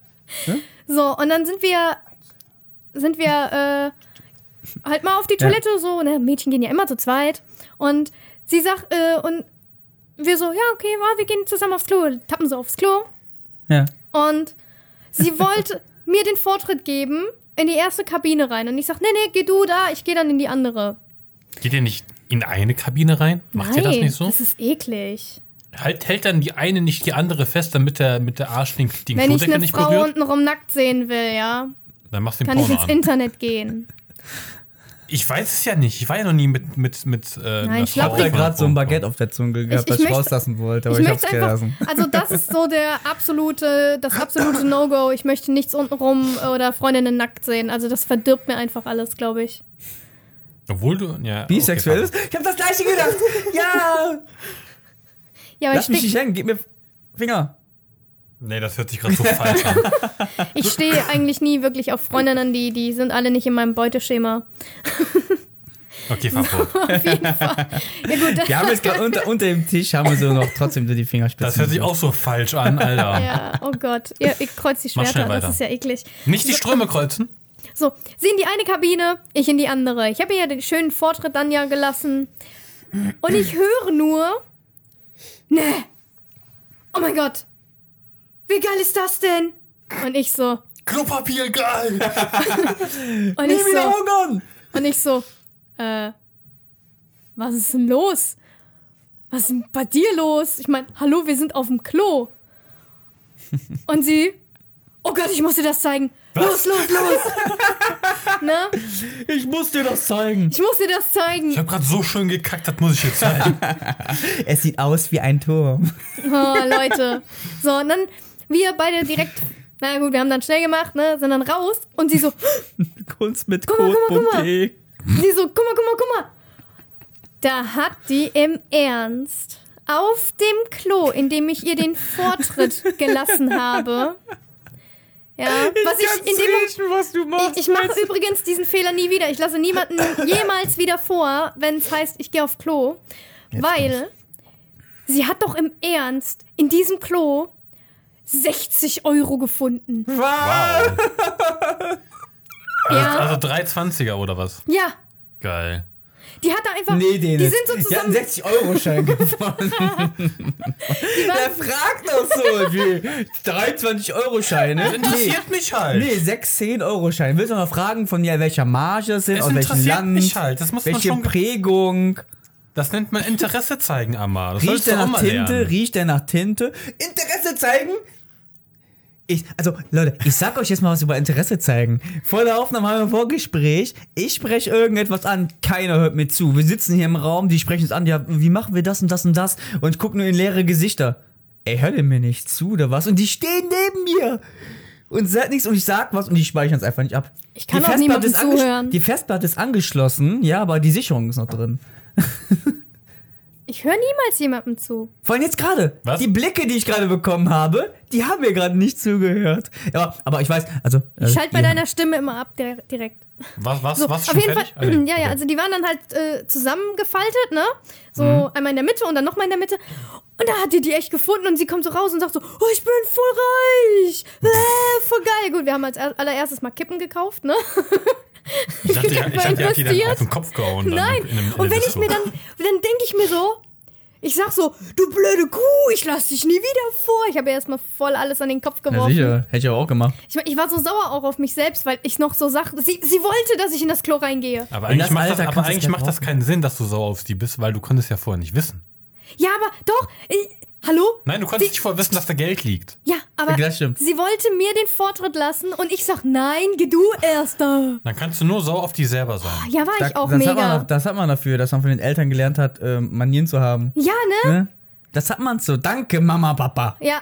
Speaker 3: So, und dann sind wir, sind wir, äh, halt mal auf die Toilette, so, ne? Mädchen gehen ja immer zu zweit. Und sie sagt, äh, und wir so, ja, okay, wa, wir gehen zusammen aufs Klo. Tappen so aufs Klo.
Speaker 2: Ja.
Speaker 3: Und sie wollte mir den Vortritt geben in die erste Kabine rein. Und ich sag, nee, nee, geh du da, ich geh dann in die andere.
Speaker 1: Geht ihr nicht in eine Kabine rein? Macht
Speaker 3: Nein,
Speaker 1: ihr das nicht so?
Speaker 3: das ist eklig.
Speaker 1: Halt, hält dann die eine nicht die andere fest, damit der, mit der Arsch den, den
Speaker 3: Wenn ich
Speaker 1: Klodeckel
Speaker 3: eine
Speaker 1: nicht
Speaker 3: Frau
Speaker 1: berührt?
Speaker 3: untenrum nackt sehen will, ja,
Speaker 1: Dann machst du den
Speaker 3: kann ich
Speaker 1: Porno
Speaker 3: ins
Speaker 1: an.
Speaker 3: Internet gehen.
Speaker 1: Ich weiß es ja nicht. Ich war ja noch nie mit mit mit. Äh,
Speaker 3: Nein,
Speaker 2: ich hab da gerade so ein Baguette auf der Zunge gehabt,
Speaker 3: Ich-
Speaker 2: das
Speaker 3: ich
Speaker 2: ich
Speaker 3: möchte-
Speaker 2: rauslassen wollte, aber
Speaker 3: Ich
Speaker 2: ich, hab's
Speaker 3: möchte einfach,
Speaker 2: gelassen.
Speaker 3: also das ist so der absolute, das absolute No-Go. Ich möchte nichts untenrum oder Freundinnen nackt sehen. Also das verdirbt mir einfach alles, glaube ich.
Speaker 1: Obwohl du ja.
Speaker 2: Bisexuell
Speaker 1: okay,
Speaker 2: ist? Ich hab das gleiche gedacht. Ja!
Speaker 3: Ja, aber
Speaker 2: Lass mich
Speaker 3: ich,
Speaker 2: nicht
Speaker 3: stehe
Speaker 2: hängen, gib mir Finger.
Speaker 1: Nee, das hört sich gerade so falsch an.
Speaker 3: ich stehe eigentlich nie wirklich auf Freundinnen, die, die sind alle nicht in meinem Beuteschema.
Speaker 1: Okay, fahr fort.
Speaker 3: Auf jeden Fall. Ja gut,
Speaker 2: Wir haben jetzt gerade unter, unter dem Tisch haben wir so noch trotzdem so die Fingerspitzen.
Speaker 1: Das hört sich auch so falsch an, Alter.
Speaker 3: ja, oh Gott. Ihr, ihr kreuzt die
Speaker 1: Mach
Speaker 3: Schwerter,
Speaker 1: schnell
Speaker 3: das
Speaker 1: weiter.
Speaker 3: ist ja eklig.
Speaker 1: Nicht die Ströme kreuzen.
Speaker 3: So, sie in die eine Kabine, ich in die andere. Ich habe ihr ja den schönen Vortritt dann ja gelassen. Und ich höre nur, nee, oh mein Gott, wie geil ist das denn? Und ich so,
Speaker 1: Klopapier, geil.
Speaker 3: und ich so,
Speaker 2: hungern!
Speaker 3: und ich so, äh, was ist denn los? Was ist denn bei dir los? Ich meine, hallo, wir sind auf dem Klo. Und sie, oh Gott, ich muss dir das zeigen. Los, los, los. Ne?
Speaker 2: Ich muss dir das zeigen.
Speaker 3: Ich muss dir das zeigen.
Speaker 1: Ich habe gerade so schön gekackt, das muss ich jetzt zeigen.
Speaker 2: Es sieht aus wie ein Turm.
Speaker 3: Oh, Leute. So, und dann wir beide direkt, na gut, wir haben dann schnell gemacht, ne, sind dann raus und sie so,
Speaker 2: Kunst mit
Speaker 3: Guck mal, guck mal, guck mal.
Speaker 2: Code.de.
Speaker 3: sie so, guck mal, guck mal, guck mal. Da hat die im Ernst auf dem Klo, in dem ich ihr den Vortritt gelassen habe, ja, was ich in dem Moment,
Speaker 2: riechen, was du machst.
Speaker 3: ich, ich mache übrigens diesen Fehler nie wieder. Ich lasse niemanden jemals wieder vor, wenn es heißt, ich gehe auf Klo, weil sie hat doch im Ernst in diesem Klo sechzig Euro gefunden.
Speaker 2: Was?
Speaker 1: Wow. Also,
Speaker 3: Ja.
Speaker 1: also drei Zwanziger oder was?
Speaker 3: Ja,
Speaker 1: Geil.
Speaker 3: die hat da einfach,
Speaker 2: Nee, den
Speaker 3: die sind so
Speaker 2: Die hat
Speaker 3: zusammen,
Speaker 2: einen sechzig Euro Schein gefunden.
Speaker 3: die
Speaker 2: Der
Speaker 3: waren,
Speaker 2: fragt doch so, wie dreiundzwanzig Euro Scheine.
Speaker 1: Interessiert mich halt.
Speaker 2: Nee, sechs zehn Euro Scheine. Willst du noch fragen, von ja, welcher Marge es sind,
Speaker 1: Es
Speaker 2: aus welchem
Speaker 1: interessiert
Speaker 2: Land,
Speaker 1: mich halt. Das muss man
Speaker 2: welche
Speaker 1: schon.
Speaker 2: Prägung.
Speaker 1: Das nennt man Interesse zeigen, Amma. Das
Speaker 2: Riecht
Speaker 1: sollst du
Speaker 2: der
Speaker 1: auch
Speaker 2: nach
Speaker 1: mal
Speaker 2: Tinte?
Speaker 1: lernen.
Speaker 2: Riecht der nach Tinte? Interesse zeigen? Ich, also, Leute, ich sag euch jetzt mal was über Interesse zeigen. Vor der Aufnahme haben wir ein Vorgespräch. Ich spreche irgendetwas an, keiner hört mir zu. Wir sitzen hier im Raum, die sprechen es an, ja, wie machen wir das und das und das? Und ich gucke nur in leere Gesichter. Ey, hört ihr mir nicht zu oder was? Und die stehen neben mir und sagt nichts und ich sag was und die speichern es einfach nicht ab.
Speaker 3: Ich kann
Speaker 2: Die
Speaker 3: auch
Speaker 2: Festplatte
Speaker 3: niemandem
Speaker 2: ist angesch-
Speaker 3: zuhören.
Speaker 2: Die Festplatte ist angeschlossen, ja, aber die Sicherung ist noch drin.
Speaker 3: ich höre niemals jemandem zu.
Speaker 2: Vor allem jetzt gerade.
Speaker 1: Was?
Speaker 2: Die Blicke, die ich gerade bekommen habe, die haben mir gerade nicht zugehört. Ja, aber ich weiß, also.
Speaker 3: Ich schalte bei
Speaker 2: ja.
Speaker 3: deiner Stimme immer ab dir- direkt.
Speaker 1: Was, was,
Speaker 3: So,
Speaker 1: was?
Speaker 3: auf
Speaker 1: Schon
Speaker 3: jeden
Speaker 1: fertig?
Speaker 3: Fall,
Speaker 1: Ah, nee.
Speaker 3: ja, ja,
Speaker 1: Okay.
Speaker 3: also die waren dann halt äh, zusammengefaltet, ne? So
Speaker 1: Mhm.
Speaker 3: einmal in der Mitte und dann nochmal in der Mitte. Und da hat die die echt gefunden und sie kommt so raus und sagt so, oh, ich bin voll reich, äh, voll geil. Gut, wir haben als er- allererstes mal Kippen gekauft, ne?
Speaker 1: Ich dachte, ich, ich dachte, die hat die dann
Speaker 3: investiert.
Speaker 1: auf den Kopf gehauen.
Speaker 3: Nein,
Speaker 1: Dann in einem, in
Speaker 3: und wenn
Speaker 1: der
Speaker 3: ich
Speaker 1: Disco.
Speaker 3: mir dann, dann denke ich mir so, ich sag so, du blöde Kuh, ich lass dich nie wieder vor. Ich habe ihr erstmal voll alles an den Kopf
Speaker 2: Ja,
Speaker 3: geworfen.
Speaker 2: sicher. Hätte ich aber auch gemacht.
Speaker 3: Ich, mein, ich war so sauer auch auf mich selbst, weil ich noch so sagte, sie, sie wollte, dass ich in das Klo reingehe.
Speaker 1: Aber
Speaker 2: In
Speaker 1: eigentlich,
Speaker 2: das
Speaker 1: macht, das,
Speaker 2: Alter
Speaker 1: aber
Speaker 2: kannst du
Speaker 1: eigentlich
Speaker 2: es
Speaker 1: macht das
Speaker 2: gebrauchen.
Speaker 1: keinen Sinn, dass du sauer auf sie bist, weil du konntest ja vorher nicht wissen.
Speaker 3: Ja, aber doch, ich, hallo?
Speaker 1: Nein, du konntest nicht vorher wissen, dass da Geld liegt.
Speaker 3: Ja, aber
Speaker 2: Ja, das stimmt.
Speaker 3: sie wollte mir den Vortritt lassen und ich sag, nein, geh du erster.
Speaker 1: Dann kannst du nur sauer auf die selber sein.
Speaker 3: Ja, war
Speaker 2: Da,
Speaker 3: ich auch
Speaker 2: das, hat
Speaker 3: mega.
Speaker 2: man, das hat man dafür, dass man von den Eltern gelernt hat, ähm, Manieren zu haben.
Speaker 3: Ja, ne?
Speaker 2: Ne? Das hat man so. Danke, Mama, Papa.
Speaker 3: Ja.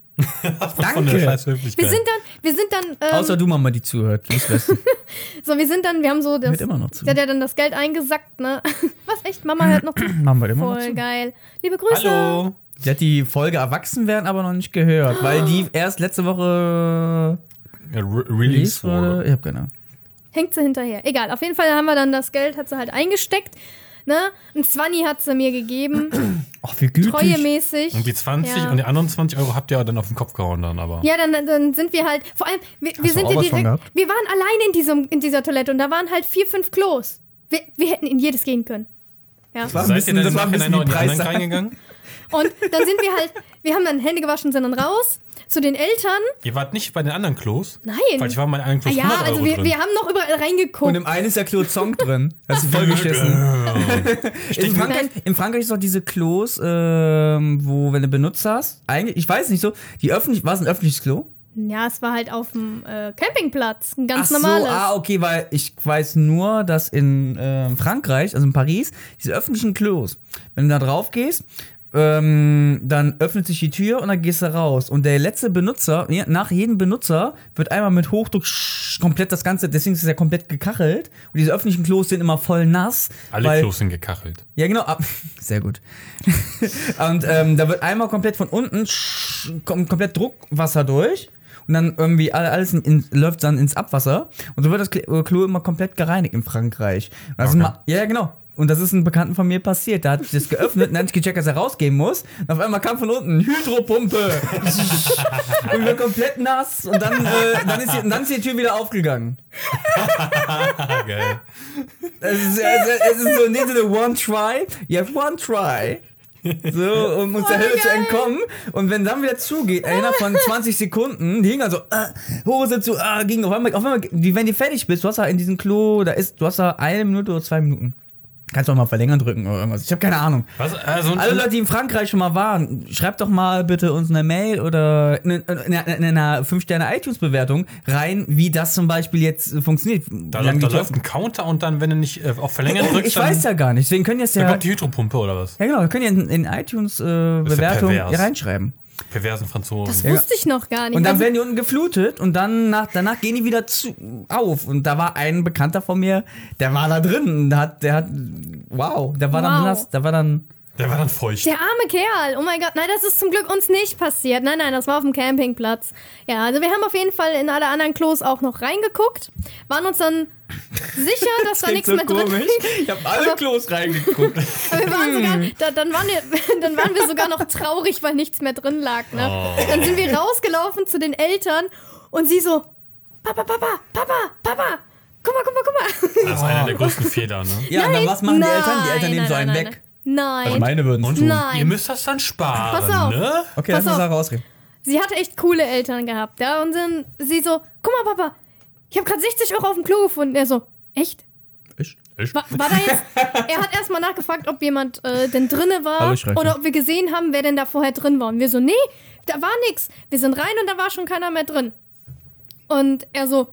Speaker 1: Von der
Speaker 2: Danke.
Speaker 1: scheiß Höflichkeit.
Speaker 3: Wir sind dann, wir sind dann, ähm,
Speaker 2: Außer du, Mama, die zuhört. Du bist Beste.
Speaker 3: so, wir sind dann, wir haben so das,
Speaker 2: Hört immer noch zu.
Speaker 3: der hat ja dann das Geld eingesackt, ne? Was, echt? Mama hört noch zu.
Speaker 2: Mama, immer noch
Speaker 3: Voll
Speaker 2: zu.
Speaker 3: geil. Liebe Grüße.
Speaker 1: Hallo.
Speaker 2: Sie hat die Folge Erwachsen werden aber noch nicht gehört, weil die erst letzte Woche
Speaker 1: Ja, re
Speaker 2: released
Speaker 1: Release
Speaker 2: wurde.
Speaker 1: wurde.
Speaker 2: Ich hab keine Ahnung.
Speaker 3: Hängt sie hinterher. Egal, auf jeden Fall haben wir dann das Geld, hat sie halt eingesteckt, ne? Ein Zwanni hat sie mir gegeben,
Speaker 2: Ach, wie gütig.
Speaker 3: treuemäßig.
Speaker 1: Und die zwanzig
Speaker 3: Ja.
Speaker 1: und die anderen zwanzig Euro habt ihr dann auf den Kopf gehauen dann aber.
Speaker 3: Ja, dann, dann sind wir halt, vor allem, wir, wir
Speaker 2: du
Speaker 3: sind
Speaker 2: auch
Speaker 3: ja
Speaker 2: was von
Speaker 3: direkt,
Speaker 2: gehabt?
Speaker 3: wir waren allein in, diesem, in dieser Toilette und da waren halt vier, fünf Klos. Wir, wir hätten in jedes gehen können. Ja.
Speaker 2: war ein
Speaker 1: Seid
Speaker 2: bisschen-
Speaker 1: ihr dann
Speaker 2: das
Speaker 1: im
Speaker 2: war ein
Speaker 1: Nachhinein
Speaker 2: bisschen
Speaker 1: noch in die
Speaker 2: die
Speaker 1: anderen
Speaker 2: Preise.
Speaker 1: reingegangen?
Speaker 3: Und dann sind wir halt, wir haben dann Hände gewaschen, sind dann raus zu den Eltern.
Speaker 1: Ihr wart nicht bei den anderen Klos?
Speaker 3: Nein.
Speaker 1: Weil ich war in meinen einen
Speaker 3: Ah,
Speaker 1: Klos
Speaker 3: ja,
Speaker 1: hundert
Speaker 3: also
Speaker 1: Euro
Speaker 3: wir,
Speaker 1: drin.
Speaker 3: wir haben noch überall reingeguckt.
Speaker 2: Und im einen ist der Klo Zong drin. Das ist voll geschissen. In Frankreich, in Frankreich ist auch diese Klos, ähm, wo, wenn du benutzt hast, eigentlich, ich weiß nicht so, die öffentlich, war es ein öffentliches Klo?
Speaker 3: Ja, es war halt auf dem äh, Campingplatz. Ein ganz
Speaker 2: Ach so,
Speaker 3: normales.
Speaker 2: ah, okay, weil ich weiß nur, dass in äh, Frankreich, also in Paris, diese öffentlichen Klos, wenn du da drauf gehst, ähm, dann öffnet sich die Tür und dann gehst du raus. Und der letzte Benutzer, nach jedem Benutzer, wird einmal mit Hochdruck komplett das Ganze, deswegen ist es ja komplett gekachelt. Und diese öffentlichen Klos sind immer voll nass.
Speaker 1: Alle
Speaker 2: weil,
Speaker 1: Klos sind gekachelt.
Speaker 2: Ja, genau. Sehr gut. Und ähm, da wird einmal komplett von unten kommt komplett Druckwasser durch. Und dann irgendwie alles in, in, läuft dann ins Abwasser. Und so wird das Klo immer komplett gereinigt in Frankreich. Und das
Speaker 1: Okay.
Speaker 2: ist mal, ja, genau. Und das ist einem Bekannten von mir passiert. Da hat sich das geöffnet und dann hat sich gecheckt, dass er rausgehen muss. Und auf einmal kam von unten Hydropumpe. Und wir komplett nass. Und dann, äh, dann, ist die, und dann ist die Tür wieder aufgegangen.
Speaker 1: Geil.
Speaker 2: Es ist, es ist so in dem Sinne one try. You have one try. So, um uns der Hölle zu entkommen. Und wenn dann wieder zugeht, innerhalb von zwanzig Sekunden, die hingen also, äh, Hose zu, äh, ging auf einmal, auf einmal, wie wenn du fertig bist, du hast da in diesem Klo, da ist, du hast da eine Minute oder zwei Minuten. Kannst du auch mal verlängern drücken oder irgendwas. Ich habe keine Ahnung.
Speaker 1: Was? Also,
Speaker 2: Alle Leute, die in Frankreich schon mal waren, schreibt doch mal bitte uns eine Mail oder in, in, in einer fünf Sterne iTunes-Bewertung rein, wie das zum Beispiel jetzt funktioniert.
Speaker 1: da da läuft ein Counter und dann, wenn du nicht äh, auf Verlängern drückst,
Speaker 2: Ich
Speaker 1: dann,
Speaker 2: weiß ja gar nicht. Deswegen können jetzt
Speaker 1: dann
Speaker 2: ja.
Speaker 1: kommt die Hydropumpe oder was?
Speaker 2: Ja, genau. Wir können ja in, in iTunes-Bewertung
Speaker 1: pervers.
Speaker 2: äh, reinschreiben.
Speaker 1: Perversen Franzosen.
Speaker 3: Das wusste ich noch gar nicht.
Speaker 2: Und dann
Speaker 3: Also,
Speaker 2: werden die unten geflutet und dann nach, danach gehen die wieder zu, auf. Und da war ein Bekannter von mir, der war da drin. Der hat, der hat, wow, der war dann
Speaker 3: Wow.
Speaker 2: nass, der war dann.
Speaker 1: Der war dann feucht.
Speaker 3: der arme Kerl. Oh mein Gott. Nein, das ist zum Glück uns nicht passiert. Nein, nein, das war auf dem Campingplatz. Ja, also wir haben auf jeden Fall in alle anderen Klos auch noch reingeguckt. Waren uns dann sicher, dass da nichts mehr drin ist.
Speaker 2: Ich habe alle
Speaker 3: Aber-
Speaker 2: Klos reingeguckt.
Speaker 3: Aber wir waren sogar, da, dann, waren wir, dann waren wir sogar noch traurig, weil nichts mehr drin lag. Ne?
Speaker 1: Oh.
Speaker 3: Dann sind wir rausgelaufen zu den Eltern und sie so, Papa, Papa, Papa, Papa, guck mal, guck mal, guck mal.
Speaker 1: Das ist einer der größten Fehler, ne?
Speaker 2: Ja, und dann was machen die Eltern? Die Eltern nehmen
Speaker 3: nein,
Speaker 2: so einen
Speaker 3: nein,
Speaker 2: weg.
Speaker 3: Nein.
Speaker 2: Also meine würden es
Speaker 1: Und
Speaker 2: tun.
Speaker 3: Nein.
Speaker 1: ihr müsst das dann sparen,
Speaker 3: Pass auf.
Speaker 1: ne?
Speaker 2: Okay,
Speaker 3: Pass
Speaker 2: lass uns
Speaker 3: auf.
Speaker 2: da rausgehen.
Speaker 3: Sie hatte echt coole Eltern gehabt, ja, und dann sie so, guck mal, Papa, ich habe gerade sechzig Euro auf dem Klo gefunden. Er so, echt?
Speaker 2: Ich?
Speaker 1: Ich?
Speaker 3: War, war da jetzt, er hat erstmal nachgefragt, ob jemand äh, denn drinne war
Speaker 2: Hallo, Schrecken.
Speaker 3: oder ob wir gesehen haben, wer denn da vorher drin war. Und wir so, nee, da war nix. Wir sind rein und da war schon keiner mehr drin. Und er so,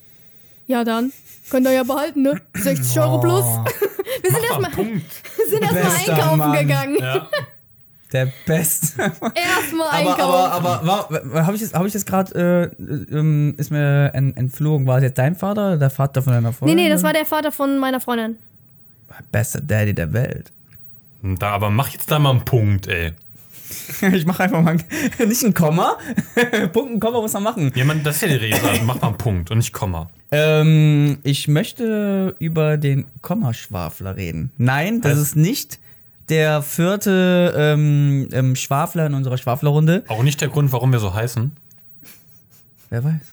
Speaker 3: ja dann, könnt ihr ja behalten, ne? sechzig Euro plus. Wir sind erstmal
Speaker 1: Punkt.
Speaker 3: sind erstmal
Speaker 2: Bester
Speaker 3: einkaufen
Speaker 2: Mann.
Speaker 3: gegangen.
Speaker 1: Ja.
Speaker 2: Der Beste.
Speaker 3: Erstmal
Speaker 2: aber,
Speaker 3: einkaufen.
Speaker 2: aber, aber, war, habe ich das, hab ich das gerade, äh, ähm, ist mir en, entflogen. War es jetzt dein Vater oder der Vater von deiner
Speaker 3: nee,
Speaker 2: Freundin?
Speaker 3: nee, das war der Vater von meiner Freundin.
Speaker 2: Bester Daddy der Welt.
Speaker 1: Da, aber mach jetzt da mal einen Punkt, ey.
Speaker 2: Ich mache einfach mal nicht ein Komma. Punkt, ein Komma muss man machen.
Speaker 1: Ja, man, das ist ja die Regel. Also mach mal einen Punkt und nicht Komma.
Speaker 2: Ähm, ich möchte über den Kommaschwafler reden. Nein, das
Speaker 1: Was?
Speaker 2: ist nicht der vierte ähm, ähm, Schwafler in unserer Schwaflerrunde.
Speaker 1: Auch nicht der Grund, warum wir so heißen.
Speaker 2: Wer weiß.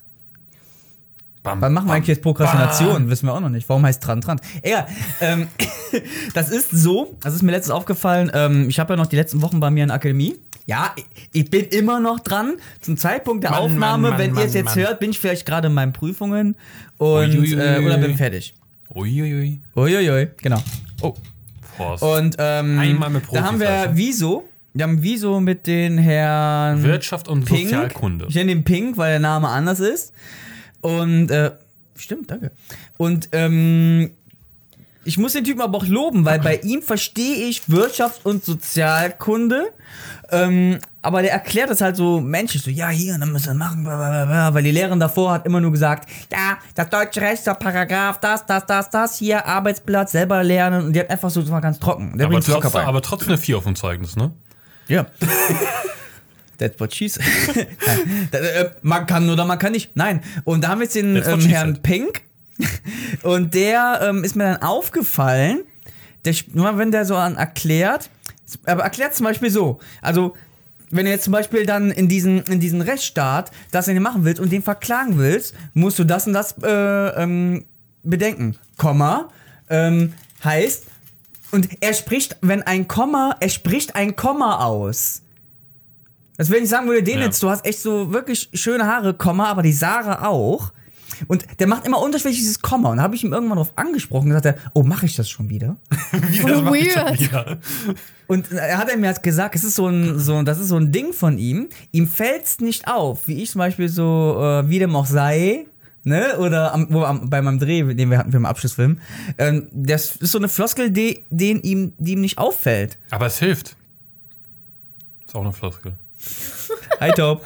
Speaker 1: Bam,
Speaker 2: Wann machen wir
Speaker 1: bam,
Speaker 2: eigentlich jetzt Prokrastination?
Speaker 1: bam.
Speaker 2: Wissen wir auch noch nicht. Warum heißt dran dran? Egal. Ähm, das ist so, das ist mir letztens aufgefallen, ähm, ich habe ja noch die letzten Wochen bei mir in der Akademie. Ja, ich, ich bin immer noch dran. Zum Zeitpunkt der
Speaker 1: Mann,
Speaker 2: Aufnahme,
Speaker 1: Mann,
Speaker 2: wenn
Speaker 1: Mann,
Speaker 2: ihr es jetzt
Speaker 1: Mann.
Speaker 2: hört, bin ich vielleicht gerade in meinen Prüfungen und
Speaker 1: Uiuiui.
Speaker 2: äh, oder bin fertig.
Speaker 1: Uiuiui.
Speaker 2: Uiuiui, genau. Oh.
Speaker 1: Prost.
Speaker 2: Und ähm,
Speaker 1: Einmal mit Profis
Speaker 2: da haben wir
Speaker 1: also.
Speaker 2: Wieso. Wir haben Wieso mit den Herrn
Speaker 1: Wirtschaft und
Speaker 2: Pink.
Speaker 1: Sozialkunde.
Speaker 2: Ich nenne den Pink, weil der Name anders ist. Und, äh, stimmt, danke. Und, ähm, ich muss den Typen aber auch loben, weil bei ihm verstehe ich Wirtschaft und Sozialkunde. Ähm, aber der erklärt das halt so menschlich, so, ja, hier, dann müssen wir machen, blablabla, weil die Lehrerin davor hat immer nur gesagt, ja, das deutsche Recht, der Paragraph, das, das, das, das, hier, Arbeitsplatz, selber lernen. Und die hat einfach so, das war ganz trocken. Der
Speaker 1: aber,
Speaker 2: bringt's locker
Speaker 1: trotzdem,
Speaker 2: bei.
Speaker 1: aber trotzdem eine vier auf dem Zeugnis, ne?
Speaker 2: Ja. That's what she said. Das, äh, man kann oder man kann nicht. Nein. Und da haben wir jetzt den
Speaker 1: That's what
Speaker 2: ähm,
Speaker 1: she
Speaker 2: Herrn
Speaker 1: said.
Speaker 2: Pink. Und der ähm, ist mir dann aufgefallen, der, nur wenn der so an erklärt, aber erklärt zum Beispiel so, also wenn du jetzt zum Beispiel dann in diesen, in diesen Rechtsstaat das in den machen willst und den verklagen willst, musst du das und das äh, ähm, bedenken. Komma ähm, heißt, und er spricht, wenn ein Komma, er spricht ein Komma aus. Das will ich sagen würde, den
Speaker 1: Ja.
Speaker 2: jetzt, du hast echt so wirklich schöne Haare, Komma, aber die Sarah auch. Und der macht immer unterschwellig dieses Komma. Und da habe ich ihm irgendwann drauf angesprochen und gesagt, er, oh, mache ich das schon wieder?
Speaker 1: Wie das mach ich schon wieder?
Speaker 2: Und er hat er mir halt gesagt, es ist so ein, so, das ist so ein Ding von ihm. Ihm fällt's nicht auf, wie ich zum Beispiel so, äh, wie dem auch sei, ne, oder am, wo, am, bei meinem Dreh, den wir hatten für den Abschlussfilm. Ähm, das ist so eine Floskel, die, den ihm, die ihm nicht auffällt.
Speaker 1: Aber es hilft. Ist auch eine Floskel.
Speaker 2: Hi, Top.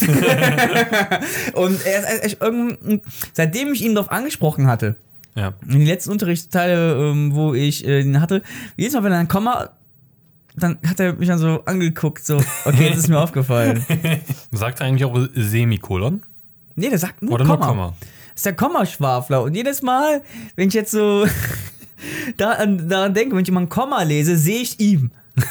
Speaker 2: Und er ist echt irgendwie, seitdem ich ihn darauf angesprochen hatte,
Speaker 1: ja.
Speaker 2: in den letzten Unterrichtsteile, ähm, wo ich äh, ihn hatte, jedes Mal, wenn er ein Komma, dann hat er mich dann so angeguckt, so, okay, jetzt ist mir aufgefallen.
Speaker 1: Sagt er eigentlich auch Semikolon?
Speaker 2: Nee, der sagt nur
Speaker 1: Oder
Speaker 2: Komma.
Speaker 1: nur Komma.
Speaker 2: Das ist der Kommaschwafler. Und jedes Mal, wenn ich jetzt so daran, daran denke, wenn ich mal ein Komma lese, sehe ich ihm.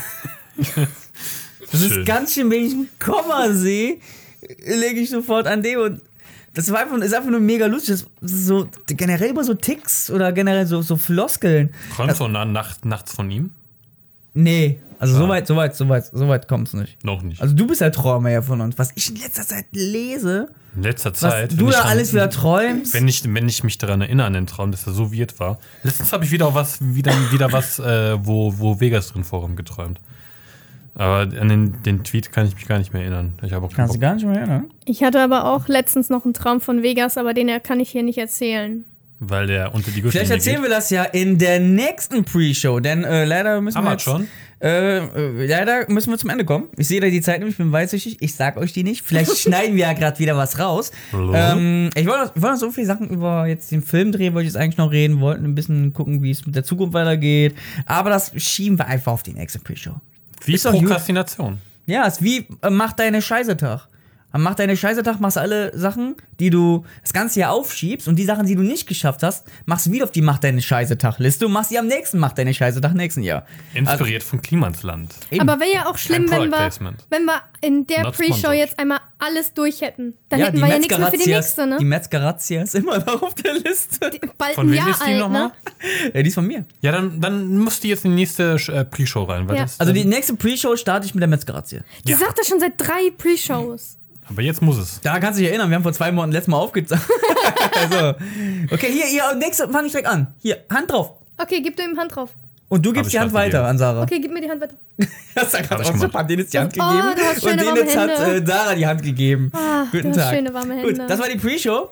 Speaker 2: Das ist schön. Ganz schön, wenn ich ein Komma sehe, lege ich sofort an dem. Und das war einfach, ist einfach nur mega lustig. Das ist so generell über so Ticks oder generell so, so Floskeln.
Speaker 1: Träumst du Nacht, nachts von ihm?
Speaker 2: Nee, also so weit, so weit, so weit, so weit kommt's nicht.
Speaker 1: Noch nicht.
Speaker 2: Also du bist der Träumer ja von uns. Was ich in letzter Zeit lese.
Speaker 1: In letzter Zeit.
Speaker 2: Was du da alles wieder träumst.
Speaker 1: Wenn ich, wenn ich mich daran erinnere an den Traum, dass er so weird war. Letztens habe ich wieder was, wieder, wieder was, äh, wo, wo Vegas drin vorkommt, geträumt. Aber an den, den Tweet kann ich mich gar nicht mehr erinnern. Ich habe auch
Speaker 2: Kannst du gar nicht mehr erinnern?
Speaker 3: Ich hatte aber auch letztens noch einen Traum von Vegas, aber den kann ich hier nicht erzählen.
Speaker 1: Weil der unter die Gürtellinie
Speaker 2: Vielleicht erzählen
Speaker 1: geht.
Speaker 2: wir das ja in der nächsten Pre-Show, denn äh, leider müssen
Speaker 1: Haben
Speaker 2: wir
Speaker 1: wir
Speaker 2: jetzt,
Speaker 1: schon?
Speaker 2: Äh, äh, leider müssen wir zum Ende kommen. Ich sehe da die Zeit nämlich, ich bin weitsichtig, ich sag euch die nicht. Vielleicht schneiden wir ja gerade wieder was raus. ähm, ich wollte noch, wollt noch so viele Sachen über jetzt den Filmdreh, wollte ich jetzt eigentlich noch reden, wollten ein bisschen gucken, wie es mit der Zukunft weitergeht. Aber das schieben wir einfach auf die nächste Pre-Show.
Speaker 1: Wie Prokrastination.
Speaker 2: Ja, es ist wie, äh, mach deine Scheiße-Tag. Mach deine Scheiße-Tag, machst alle Sachen, die du das ganze Jahr aufschiebst und die Sachen, die du nicht geschafft hast, machst du wieder auf die Mach deine Scheiße-Tag-Liste und machst sie am nächsten Mach deine Scheiße-Tag nächsten Jahr.
Speaker 1: Inspiriert also, von Klimansland.
Speaker 3: Eben. Aber wäre ja auch schlimm, wenn wir, wenn wir in der Pre-Show jetzt einmal alles durch hätten. Dann ja, hätten wir ja nichts mehr für die nächste, ne?
Speaker 2: Die Metzger-Razzia ist immer noch auf der Liste.
Speaker 3: Die, bald von ein Jahr ist die alt, nochmal?
Speaker 2: Ne? Ja, die ist von mir.
Speaker 1: Ja, dann, dann musst du jetzt in die nächste äh, Pre-Show rein. Weil
Speaker 3: ja.
Speaker 1: das,
Speaker 2: also die nächste Pre-Show starte ich mit der Metzger-Razzia.
Speaker 3: Die ja. sagt das schon seit drei Pre-Shows.
Speaker 1: Aber jetzt muss es.
Speaker 2: Da kannst du dich erinnern, wir haben vor zwei Monaten letztes Mal aufgezeigt. also. Okay, hier, hier, nächste fange ich direkt an. Hier, Hand drauf.
Speaker 3: Okay, gib du ihm Hand drauf.
Speaker 2: Und du gibst die Hand weiter
Speaker 3: gegeben.
Speaker 2: an Sarah.
Speaker 3: Okay, gib mir die Hand weiter.
Speaker 2: Das hat gerade auch super, Dennis die Hand
Speaker 3: oh,
Speaker 2: gegeben.
Speaker 3: Du hast schöne
Speaker 2: und Dennis
Speaker 3: warme
Speaker 2: hat äh, Sarah die Hand gegeben.
Speaker 3: Ach,
Speaker 2: Guten
Speaker 3: du hast
Speaker 2: Tag.
Speaker 3: schöne warme Hände.
Speaker 2: Gut, das war die Pre-Show.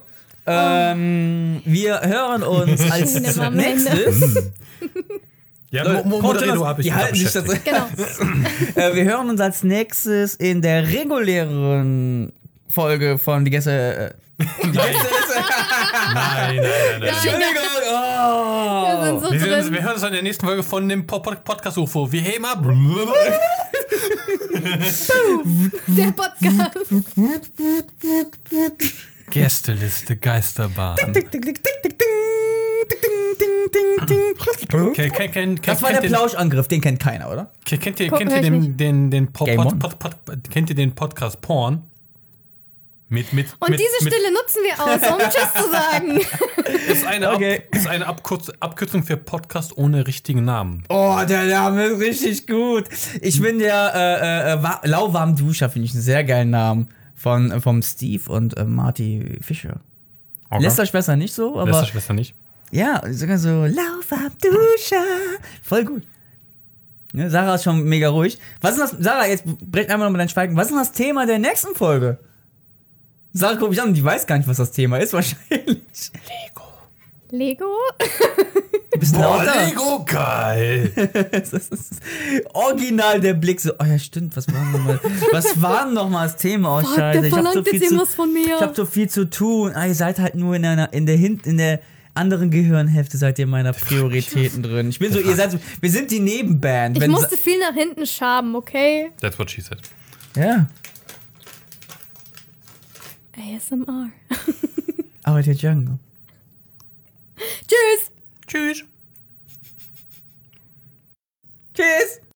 Speaker 2: Ähm, wir hören uns als nächstes.
Speaker 1: Ja, Leute, Mo Moderator habe ich
Speaker 2: die halten sich das.
Speaker 3: Genau.
Speaker 2: äh, wir hören uns als nächstes in der regulären Folge von Die Gäste. Äh, die Gäste
Speaker 1: nein, nein, nein, nein.
Speaker 2: Entschuldigung. Oh.
Speaker 3: Wir sind so
Speaker 1: wir,
Speaker 3: drin.
Speaker 1: Sind, wir hören uns in der nächsten Folge von dem Podcast-U F O. Wir heben ab.
Speaker 3: Der Podcast.
Speaker 1: Gästeliste Geisterbahn. Okay, kenn, kenn, kenn,
Speaker 2: das war der Plauschangriff, den kennt keiner, oder?
Speaker 1: Kennt ihr, kennt ihr den, den, den, Pod, Pod, Pod, Pod, kennt ihr den Podcast Porn? Mit, mit,
Speaker 3: Und
Speaker 1: mit,
Speaker 3: diese
Speaker 1: mit,
Speaker 3: Stille nutzen wir aus, um Tschüss zu sagen.
Speaker 1: Ist eine,
Speaker 2: okay.
Speaker 1: Ab, ist eine Abkürz, Abkürzung für Podcast ohne richtigen Namen.
Speaker 2: Oh, der Name ist richtig gut. Ich finde ja, äh, äh, Lauwarm Duscher finde ich einen sehr geilen Namen. Von, vom Steve und äh, Marty Fischer.
Speaker 1: Okay.
Speaker 2: Lester Schwester nicht so, aber.
Speaker 1: Lester Schwester nicht.
Speaker 2: Ja, sogar so, Lauwarm Duscher. Voll gut. Ja, Sarah ist schon mega ruhig. Was ist das? Sarah, jetzt brech einmal noch mal dein Schweigen. Was ist denn das Thema der nächsten Folge? Sarah guck mich an und die weiß gar nicht, was das Thema ist, wahrscheinlich.
Speaker 1: Lego.
Speaker 3: Lego?
Speaker 2: Du bist
Speaker 1: Boah,
Speaker 2: lauter.
Speaker 1: Lego, geil.
Speaker 2: Das ist original der Blick so, oh ja, stimmt, was war noch mal, was war noch mal das Thema? Oh,
Speaker 3: Fuck,
Speaker 2: Scheiße,
Speaker 3: der
Speaker 2: ich hab so
Speaker 3: verlangt
Speaker 2: viel
Speaker 3: jetzt
Speaker 2: zu,
Speaker 3: irgendwas von mir.
Speaker 2: ich hab so viel zu tun. Ah, ihr seid halt nur in einer, in der Hint, in der anderen Gehirnhälfte seid ihr in meiner Prioritäten drin. Ich bin so, ihr seid so, wir sind die Nebenband.
Speaker 3: Ich
Speaker 2: Wenn
Speaker 3: musste viel nach hinten schaben, okay?
Speaker 1: That's what she said.
Speaker 2: Ja.
Speaker 3: A S M R.
Speaker 2: Aber der Django.
Speaker 3: Tschüss.
Speaker 1: Tschüss.